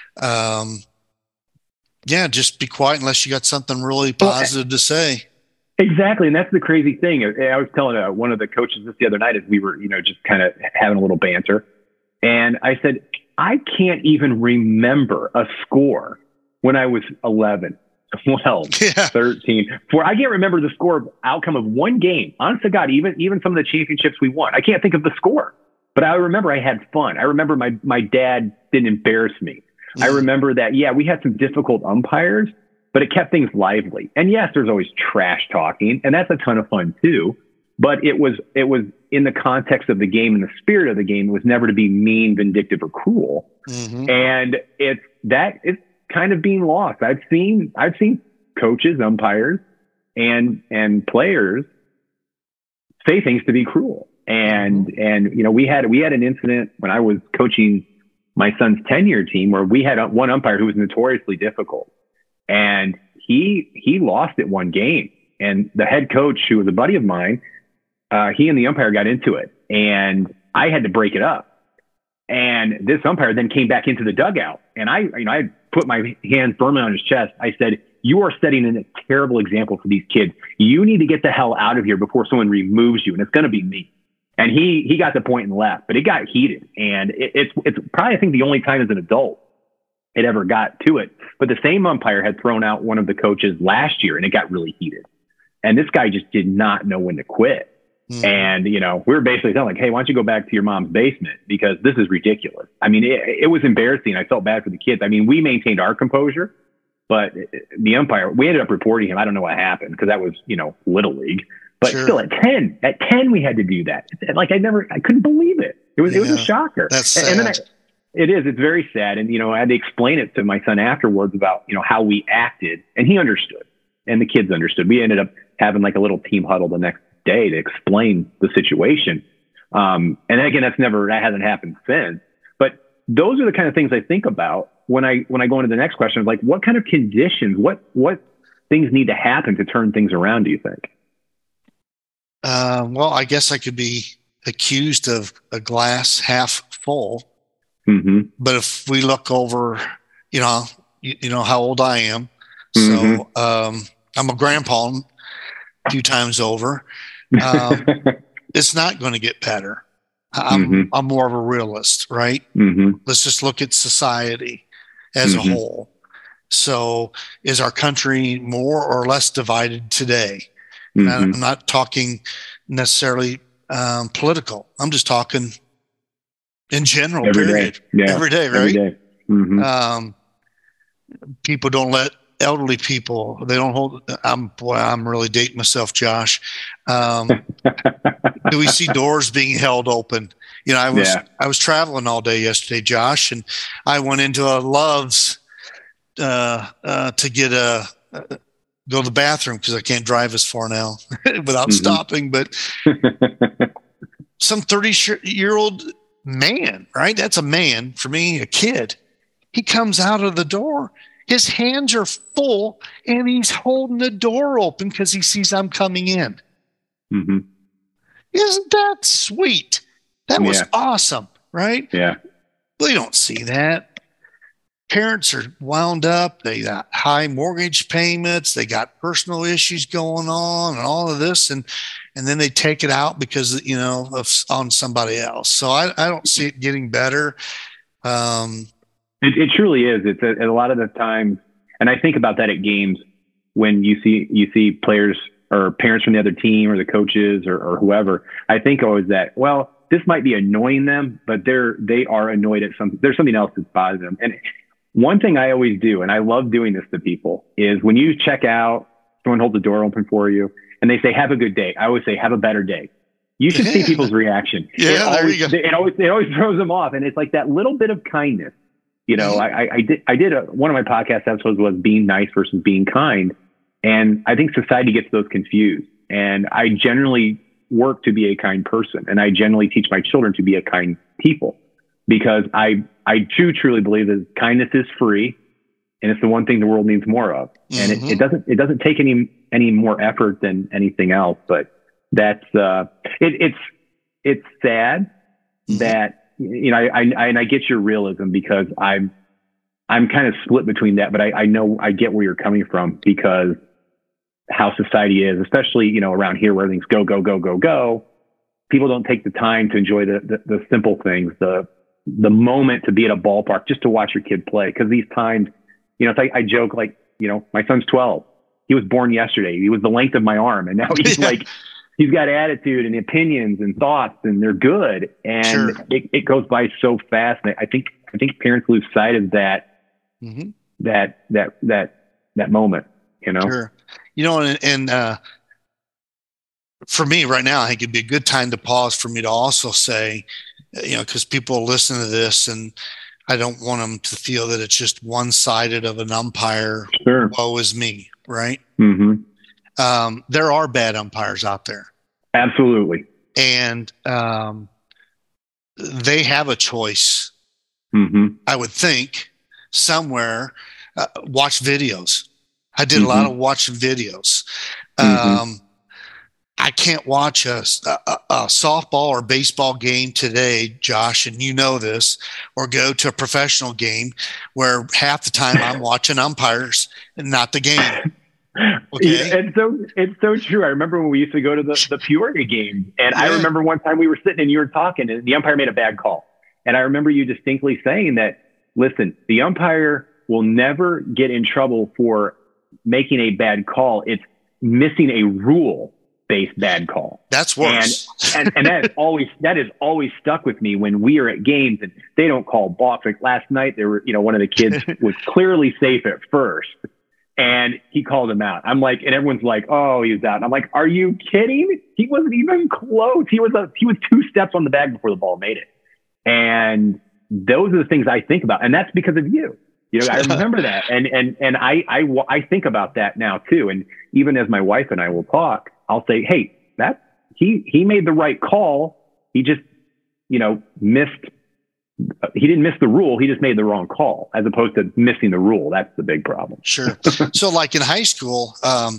Speaker 3: just be quiet unless you got something really positive to say.
Speaker 2: Exactly. And that's the crazy thing. I was telling one of the coaches this the other night, as we were, just kind of having a little banter. And I said, I can't even remember a score when I was 11, 12, 13. I can't remember the outcome of one game. Honest to God, even some of the championships we won, I can't think of the score. But I remember I had fun. I remember my dad didn't embarrass me. Mm. I remember that, we had some difficult umpires, but it kept things lively. And yes, there's always trash talking, and that's a ton of fun too. But it was in the context of the game and the spirit of the game. It was never to be mean, vindictive, or cruel. Mm-hmm. And it's kind of being lost. I've seen coaches, umpires, and players say things to be cruel. And we had an incident when I was coaching my son's 10-year team where we had one umpire who was notoriously difficult. And he lost it one game, and the head coach, who was a buddy of mine, he and the umpire got into it, and I had to break it up. And this umpire then came back into the dugout, and I put my hands firmly on his chest. I said, "You are setting a terrible example for these kids. You need to get the hell out of here before someone removes you, and it's going to be me." And he got the point and left, but it got heated, and it's probably, I think, the only time as an adult it ever got to it. But the same umpire had thrown out one of the coaches last year, and it got really heated. And this guy just did not know when to quit. Mm. And, we were basically telling, like, hey, why don't you go back to your mom's basement? Because this is ridiculous. I mean, it was embarrassing. I felt bad for the kids. I mean, we maintained our composure, but the umpire, we ended up reporting him. I don't know what happened, because that was, Little League. But sure. Still, at 10, we had to do that. Like, I couldn't believe it. It was a shocker.
Speaker 3: That's sad.
Speaker 2: And then it's very sad. And, I had to explain it to my son afterwards about, how we acted, and he understood, and the kids understood. We ended up having like a little team huddle the next day to explain the situation. And again, that hasn't happened since, but those are the kind of things I think about when I go into the next question of, like, what kind of conditions, what things need to happen to turn things around, do you think?
Speaker 3: Well, I guess I could be accused of a glass half full.
Speaker 2: Mm-hmm.
Speaker 3: But if we look over, you know how old I am. Mm-hmm. So I'm a grandpa a few times over. It's not going to get better. I'm more of a realist, right?
Speaker 2: Mm-hmm.
Speaker 3: Let's just look at society as a whole. So is our country more or less divided today? And I'm not talking necessarily political. I'm just talking in general,
Speaker 2: every
Speaker 3: period.
Speaker 2: Day. Yeah.
Speaker 3: Every day, right?
Speaker 2: Every day. Mm-hmm.
Speaker 3: People don't let elderly people, they don't hold, I'm really dating myself, Josh. Do we see doors being held open? I was traveling all day yesterday, Josh, and I went into a Love's to get go to the bathroom because I can't drive as far now without stopping. But some 30-year-old man, right? That's a man. For me, a kid. He comes out of the door. His hands are full, and he's holding the door open because he sees I'm coming in.
Speaker 2: Mm-hmm.
Speaker 3: Isn't that sweet? That was awesome, right?
Speaker 2: Yeah.
Speaker 3: We don't see that. Parents are wound up. They got high mortgage payments. They got personal issues going on and all of this. And then they take it out because, on somebody else. So I don't see it getting better.
Speaker 2: It truly is. It's a lot of the time. And I think about that at games. when you see players or parents from the other team or the coaches or whoever, I think always that, well, this might be annoying them, but they are annoyed at something. There's something else that's bothering them. And one thing I always do, and I love doing this to people, is when you check out, someone holds the door open for you and they say, have a good day. I always say, have a better day. You should see people's reaction.
Speaker 3: There you go.
Speaker 2: It always throws them off. And it's like that little bit of kindness. You know, I did one of my podcast episodes was being nice versus being kind. And I think society gets those confused. And I generally work to be a kind person. And I generally teach my children to be a kind people, because I do truly believe that kindness is free. And it's the one thing the world needs more of. And it doesn't take any more effort than anything else. But that's it's sad that, you know, I get your realism, because I'm kind of split between that, but I know I get where you're coming from, because how society is, especially, you know, around here where everything's go, go, go, go, go. People don't take the time to enjoy the simple things, the moment to be at a ballpark just to watch your kid play. Cause these times, you know, I joke, like, you know, my son's 12. He was born yesterday. He was the length of my arm. And now he's like, he's got attitude and opinions and thoughts, and they're good. And it goes by so fast. And I think parents lose sight of that, that moment, you know?
Speaker 3: Sure. You know, and for me right now, I think it'd be a good time to pause for me to also say, you know, because people listen to this and I don't want them to feel that it's just one-sided of an umpire.
Speaker 2: Sure.
Speaker 3: Woe is me, right?
Speaker 2: Mm-hmm.
Speaker 3: There are bad umpires out there.
Speaker 2: Absolutely.
Speaker 3: And they have a choice, I would think, somewhere. Watch videos. I did a lot of watching videos. I can't watch a softball or baseball game today, Josh, and you know this, or go to a professional game where half the time I'm watching umpires and not the game. Okay.
Speaker 2: Yeah, it's so true. I remember when we used to go to the Peoria game, and I remember one time we were sitting and you were talking, and the umpire made a bad call. And I remember you distinctly saying that, listen, the umpire will never get in trouble for making a bad call. It's missing a rule-based bad call.
Speaker 3: That's worse.
Speaker 2: And that is always stuck with me when we are at games and they don't call balks. Like last night, there were, you know, one of the kids was clearly safe at first, and he called him out. I'm like, and everyone's like, oh, he was out. And I'm like, are you kidding? He wasn't even close. He was 2 steps on the bag before the ball made it. And those are the things I think about. And that's because of you. You know, I remember that. And I think about that now too. And even as my wife and I will talk, I'll say, hey, he made the right call. He just, you know, he didn't miss the rule. He just made the wrong call, as opposed to missing the rule. That's the big problem.
Speaker 3: Sure. So like in high school,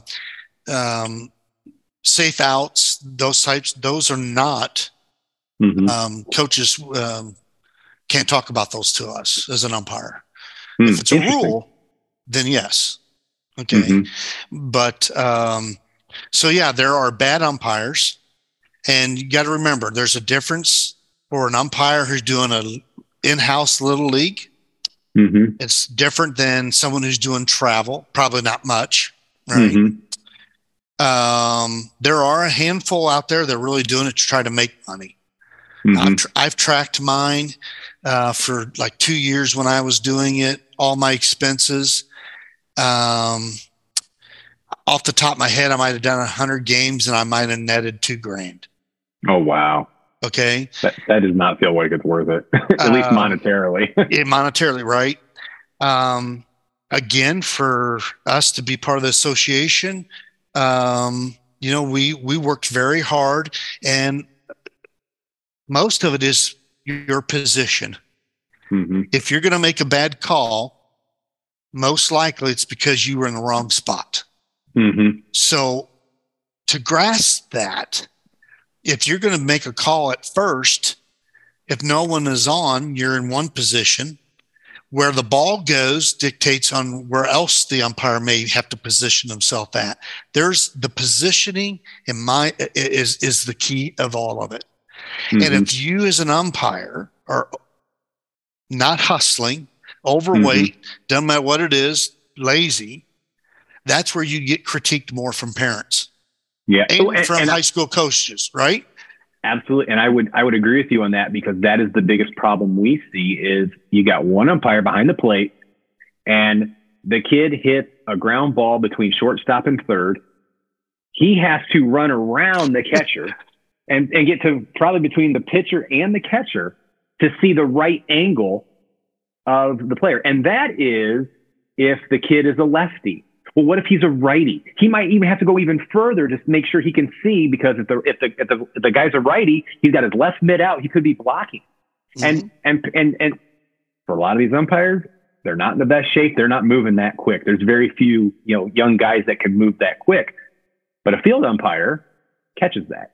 Speaker 3: safe outs, those are not, coaches can't talk about those to us as an umpire. If it's a rule, then yes. Okay. But, so yeah, there are bad umpires, and you got to remember there's a difference for an umpire who's doing a in-house little league. It's different than someone who's doing travel, probably not much. Right. There are a handful out there that are really doing it to try to make money. I've tracked mine for like 2 years when I was doing it, all my expenses. Off the top of my head, I might have done 100 games and I might have netted $2,000.
Speaker 2: Oh, wow.
Speaker 3: Okay.
Speaker 2: That does not feel like it's worth it, at least monetarily.
Speaker 3: Monetarily, right. Again, for us to be part of the association, you know, we worked very hard, and most of it is your position. If you're going to make a bad call, most likely it's because you were in the wrong spot. So to grasp that, if you're going to make a call at first, if no one is on, you're in one position. Where the ball goes dictates on where else the umpire may have to position himself at. There's the positioning is the key of all of it. And if you as an umpire are not hustling, overweight, doesn't matter what it is, lazy, that's where you get critiqued more from parents.
Speaker 2: Yeah.
Speaker 3: And from high school coaches, right?
Speaker 2: Absolutely. And I would agree with you on that, because that is the biggest problem we see is you got one umpire behind the plate and the kid hits a ground ball between shortstop and third. He has to run around the catcher and get to probably between the pitcher and the catcher to see the right angle of the player. And that is if the kid is a lefty. Well, what if he's a righty? He might even have to go even further to make sure he can see, because if the guy's a righty, he's got his left mid out. He could be blocking. Mm-hmm. And for a lot of these umpires, they're not in the best shape. They're not moving that quick. There's very few, young guys that can move that quick. But a field umpire catches that,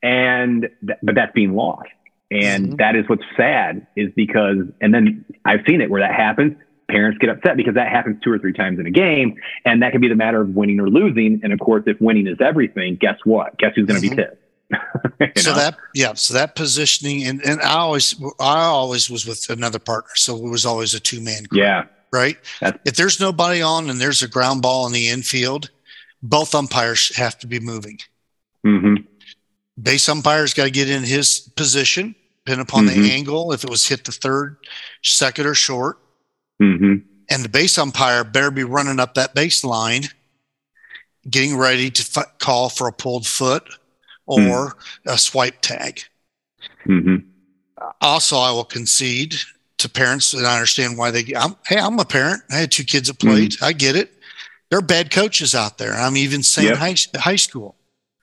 Speaker 2: but that's being lost. And mm-hmm. that is what's sad, is because, and then I've seen it where that happens. Parents get upset because that happens 2 or 3 times in a game, and that can be the matter of winning or losing. And of course, if winning is everything, guess what? Guess who's going to mm-hmm. be pissed?
Speaker 3: So that positioning, and I always was with another partner, so it was always a 2-man group.
Speaker 2: Yeah,
Speaker 3: right. If there's nobody on and there's a ground ball in the infield, both umpires have to be moving.
Speaker 2: Mm-hmm.
Speaker 3: Base umpire's got to get in his position, depending upon mm-hmm. the angle. If it was hit to third, second, or short.
Speaker 2: Mm-hmm.
Speaker 3: And the base umpire better be running up that baseline, getting ready to call for a pulled foot or a swipe tag.
Speaker 2: Mm-hmm.
Speaker 3: Also, I will concede to parents, and I understand why I'm a parent. I had 2 kids that played. Mm-hmm. I get it. There are bad coaches out there. I'm even saying high school.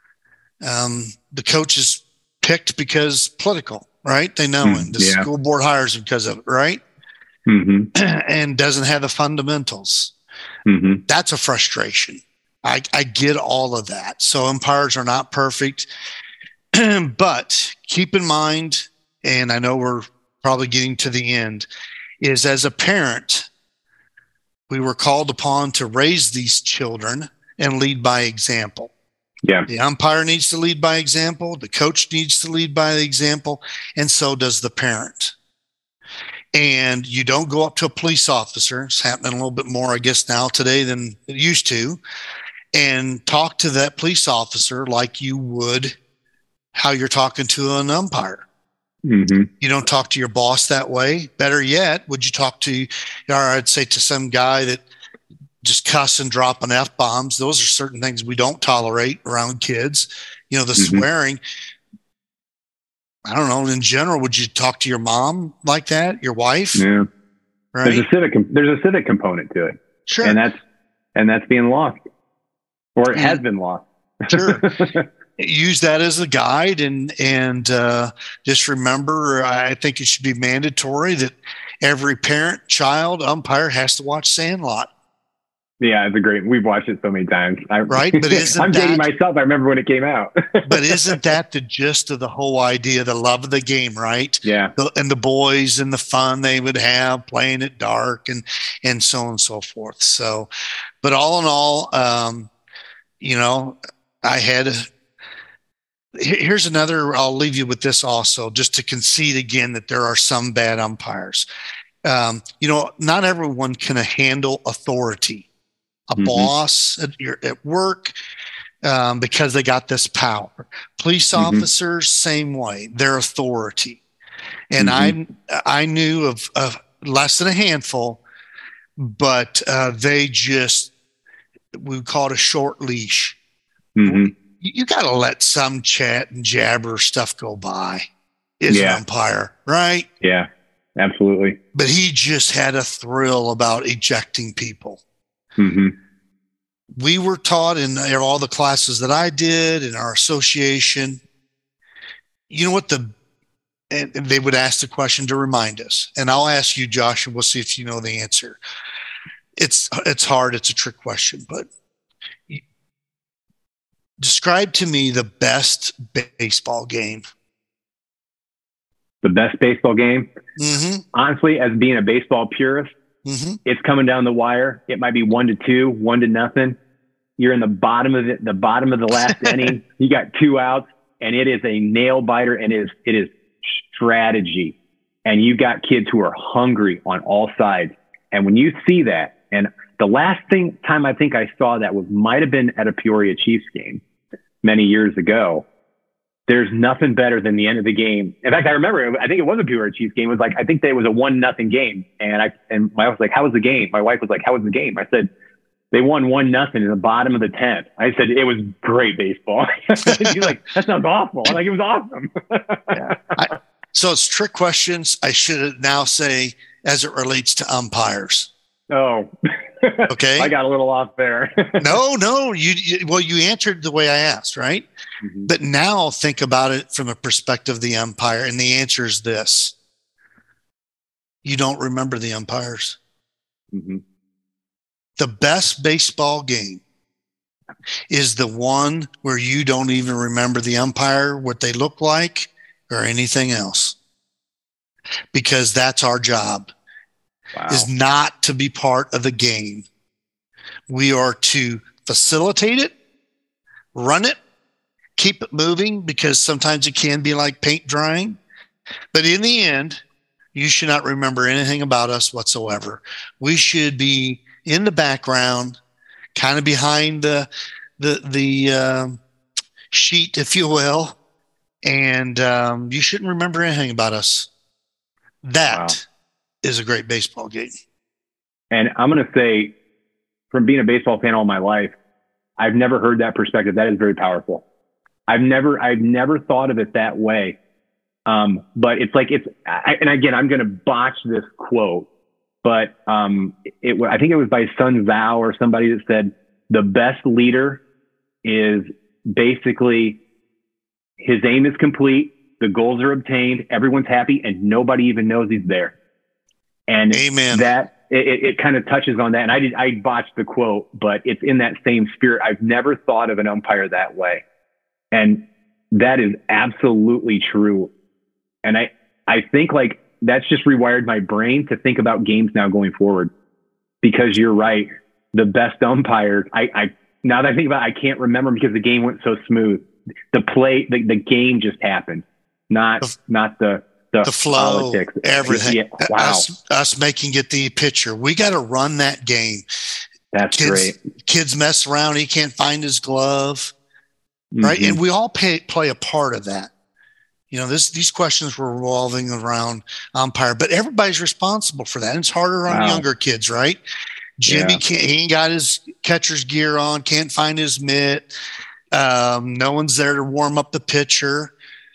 Speaker 3: The coach is picked because political, right? They know him. The school board hires him because of it, right?
Speaker 2: Mm-hmm.
Speaker 3: And doesn't have the fundamentals.
Speaker 2: Mm-hmm.
Speaker 3: That's a frustration. I get all of that. So umpires are not perfect, but keep in mind, and I know we're probably getting to the end, is as a parent, we were called upon to raise these children and lead by example.
Speaker 2: Yeah.
Speaker 3: The umpire needs to lead by example. The coach needs to lead by example. And so does the parent. And you don't go up to a police officer. It's happening a little bit more, I guess, now today than it used to, and talk to that police officer like you would how you're talking to an umpire.
Speaker 2: Mm-hmm.
Speaker 3: You don't talk to your boss that way. Better yet, would you talk to, or I'd say to some guy that just cuss and dropping F-bombs. Those are certain things we don't tolerate around kids. The mm-hmm. swearing. I don't know. In general, would you talk to your mom like that? Your wife?
Speaker 2: Yeah.
Speaker 3: Right.
Speaker 2: There's a civic component to it.
Speaker 3: Sure.
Speaker 2: And that's being lost, or it has been lost.
Speaker 3: Sure. Use that as a guide, and just remember, I think it should be mandatory that every parent, child, umpire has to watch Sandlot.
Speaker 2: Yeah, we've watched it so many times.
Speaker 3: Right? But
Speaker 2: I'm dating myself. I remember when it came out.
Speaker 3: But isn't that the gist of the whole idea, the love of the game, right?
Speaker 2: Yeah.
Speaker 3: And the boys and the fun they would have playing it dark and so on and so forth. So, but all in all, here's another, I'll leave you with this also, just to concede again that there are some bad umpires. Not everyone can handle authority. A mm-hmm. boss at work, because they got this power. Police mm-hmm. officers, same way, their authority. And mm-hmm. I knew of less than a handful, but we call it a short leash.
Speaker 2: Mm-hmm.
Speaker 3: You got to let some chat and jabber stuff go by. An umpire, right?
Speaker 2: Yeah, absolutely.
Speaker 3: But he just had a thrill about ejecting people.
Speaker 2: Mm-hmm.
Speaker 3: We were taught in all the classes that I did in our association, and they would ask the question to remind us. And I'll ask you, Josh, and we'll see if you know the answer. It's hard. It's a trick question, but describe to me the best baseball game.
Speaker 2: The best baseball game?
Speaker 3: Mm-hmm.
Speaker 2: Honestly, as being a baseball purist,
Speaker 3: mm-hmm.
Speaker 2: it's coming down the wire. It might be 1-2, 1-0. You're in the bottom of the last inning. You got 2 outs, and it is a nail biter, and it is strategy. And you got kids who are hungry on all sides. And when you see that, and The last time I think I saw that might have been at a Peoria Chiefs game many years ago. There's nothing better than the end of the game. In fact, I remember, I think it was a Peoria Chiefs game. It was like, I think it was a 1-0 game. And my wife was like, how was the game? My wife was like, how was the game? I said, they won 1-0 in the bottom of the 10th. I said, it was great baseball. She's like, that sounds awful. I'm like, it was awesome.
Speaker 3: Yeah. So it's trick questions. I should now say, as it relates to umpires.
Speaker 2: Oh,
Speaker 3: okay.
Speaker 2: I got a little off there.
Speaker 3: No. You answered the way I asked, right? Mm-hmm. But now think about it from a perspective of the umpire. And the answer is this. You don't remember the umpires.
Speaker 2: Mm-hmm.
Speaker 3: The best baseball game is the one where you don't even remember the umpire, what they look like, or anything else. Because that's our job. Wow. Is not to be part of the game. We are to facilitate it, run it, keep it moving, because sometimes it can be like paint drying. But in the end, you should not remember anything about us whatsoever. We should be in the background, kind of behind the sheet, if you will, and you shouldn't remember anything about us. That is a great baseball game.
Speaker 2: And I'm going to say, from being a baseball fan all my life, I've never heard that perspective. That is very powerful. I've never thought of it that way. But it's like, and again, I'm going to botch this quote, but I think it was by Sun Zhao or somebody that said, the best leader is basically his aim is complete, the goals are obtained, everyone's happy, and nobody even knows he's there. And
Speaker 3: Amen.
Speaker 2: That it kind of touches on that. And I botched the quote, but it's in that same spirit. I've never thought of an umpire that way. And that is absolutely true. And I think like that's just rewired my brain to think about games now going forward, because you're right. The best umpires, now that I think about it, I can't remember because the game went so smooth. The game just happened, not the
Speaker 3: flow,
Speaker 2: politics,
Speaker 3: everything.
Speaker 2: Yeah, wow.
Speaker 3: Us making it the pitcher. We got to run that game.
Speaker 2: That's great.
Speaker 3: Kids mess around. He can't find his glove. Right. Mm-hmm. And we all play a part of that. You know, these questions were revolving around umpire, but everybody's responsible for that. And it's harder on younger kids, right? Jimmy he ain't got his catcher's gear on, can't find his mitt. No one's there to warm up the pitcher.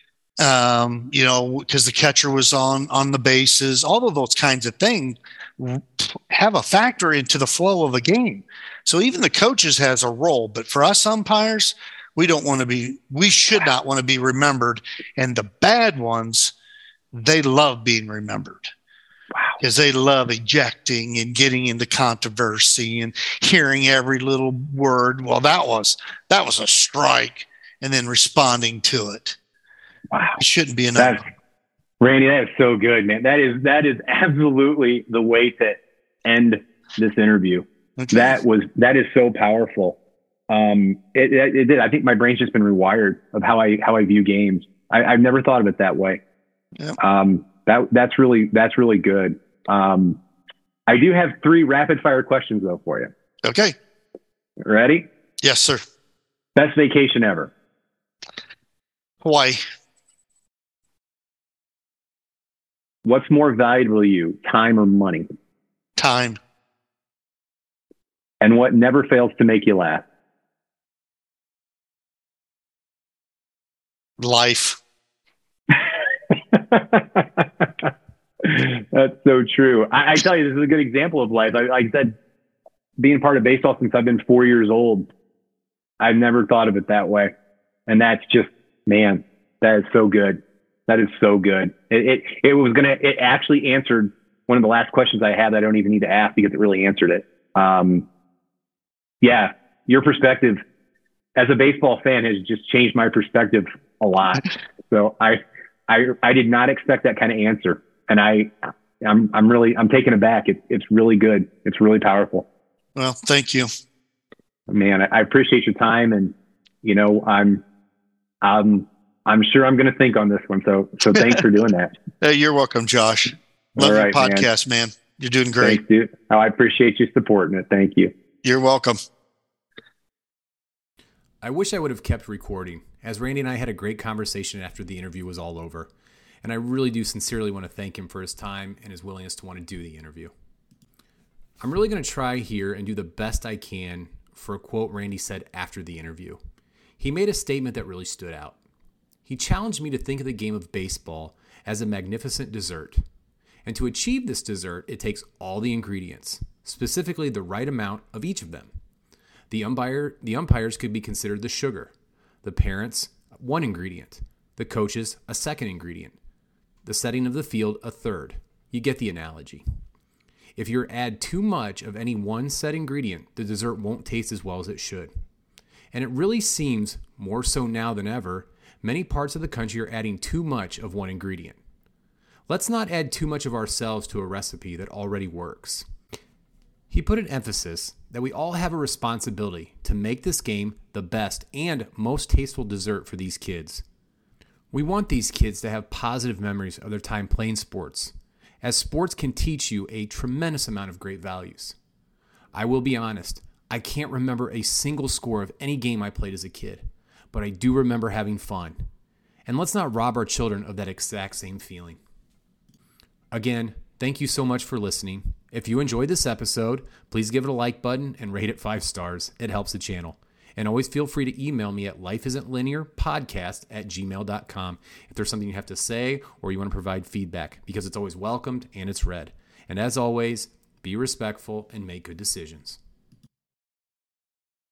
Speaker 3: Because the catcher was on the bases. All of those kinds of things have a factor into the flow of a game. So even the coaches has a role, but for us umpires, we should not want to be remembered. And the bad ones, they love being remembered. Wow. Because they love ejecting and getting into controversy and hearing every little word. Well, that was a strike, and then responding to it.
Speaker 2: Wow.
Speaker 3: It shouldn't be enough.
Speaker 2: Randy, that is so good, man. That is absolutely the way to end this interview. Okay. That is so powerful. It did. I think my brain's just been rewired of how I view games. I've never thought of it that way. Yep. That's really good. I do have 3 rapid fire questions though for you.
Speaker 3: Okay.
Speaker 2: Ready?
Speaker 3: Yes, sir.
Speaker 2: Best vacation ever?
Speaker 3: Hawaii.
Speaker 2: What's more valuable to you, time or money?
Speaker 3: Time.
Speaker 2: And what never fails to make you laugh?
Speaker 3: Life.
Speaker 2: That's so true. I tell you, this is a good example of life. Like I said, being part of baseball since I've been 4 years old, I've never thought of it that way. And that's just, man, that is so good. That is so good. It actually answered one of the last questions I had that I don't even need to ask because it really answered it. Yeah, your perspective as a baseball fan has just changed my perspective a lot. So I did not expect that kind of answer. And I'm taken aback. It's really good. It's really powerful.
Speaker 3: Well, thank you,
Speaker 2: man. I appreciate your time, and I'm sure I'm going to think on this one. So thanks for doing that.
Speaker 3: Hey, you're welcome, Josh. Love your podcast, man. You're doing great.
Speaker 2: Thanks, dude. Oh, I appreciate you supporting it. Thank you.
Speaker 3: You're welcome.
Speaker 1: I wish I would have kept recording, as Randy and I had a great conversation after the interview was all over, and I really do sincerely want to thank him for his time and his willingness to want to do the interview. I'm really going to try here and do the best I can for a quote Randy said after the interview. He made a statement that really stood out. He challenged me to think of the game of baseball as a magnificent dessert. And to achieve this dessert, it takes all the ingredients, specifically the right amount of each of them. The umpires could be considered the sugar, the parents, one ingredient, the coaches, a second ingredient, the setting of the field, a third. You get the analogy. If you add too much of any one set ingredient, the dessert won't taste as well as it should. And it really seems, more so now than ever, many parts of the country are adding too much of one ingredient. Let's not add too much of ourselves to a recipe that already works. He put an emphasis that we all have a responsibility to make this game the best and most tasteful dessert for these kids. We want these kids to have positive memories of their time playing sports, as sports can teach you a tremendous amount of great values. I will be honest, I can't remember a single score of any game I played as a kid, but I do remember having fun. And let's not rob our children of that exact same feeling. Again, thank you so much for listening. If you enjoyed this episode, please give it a like button and rate it 5 stars. It helps the channel. And always feel free to email me at lifeisn'tlinearpodcast@gmail.com if there's something you have to say or you want to provide feedback, because it's always welcomed and it's read. And as always, be respectful and make good decisions.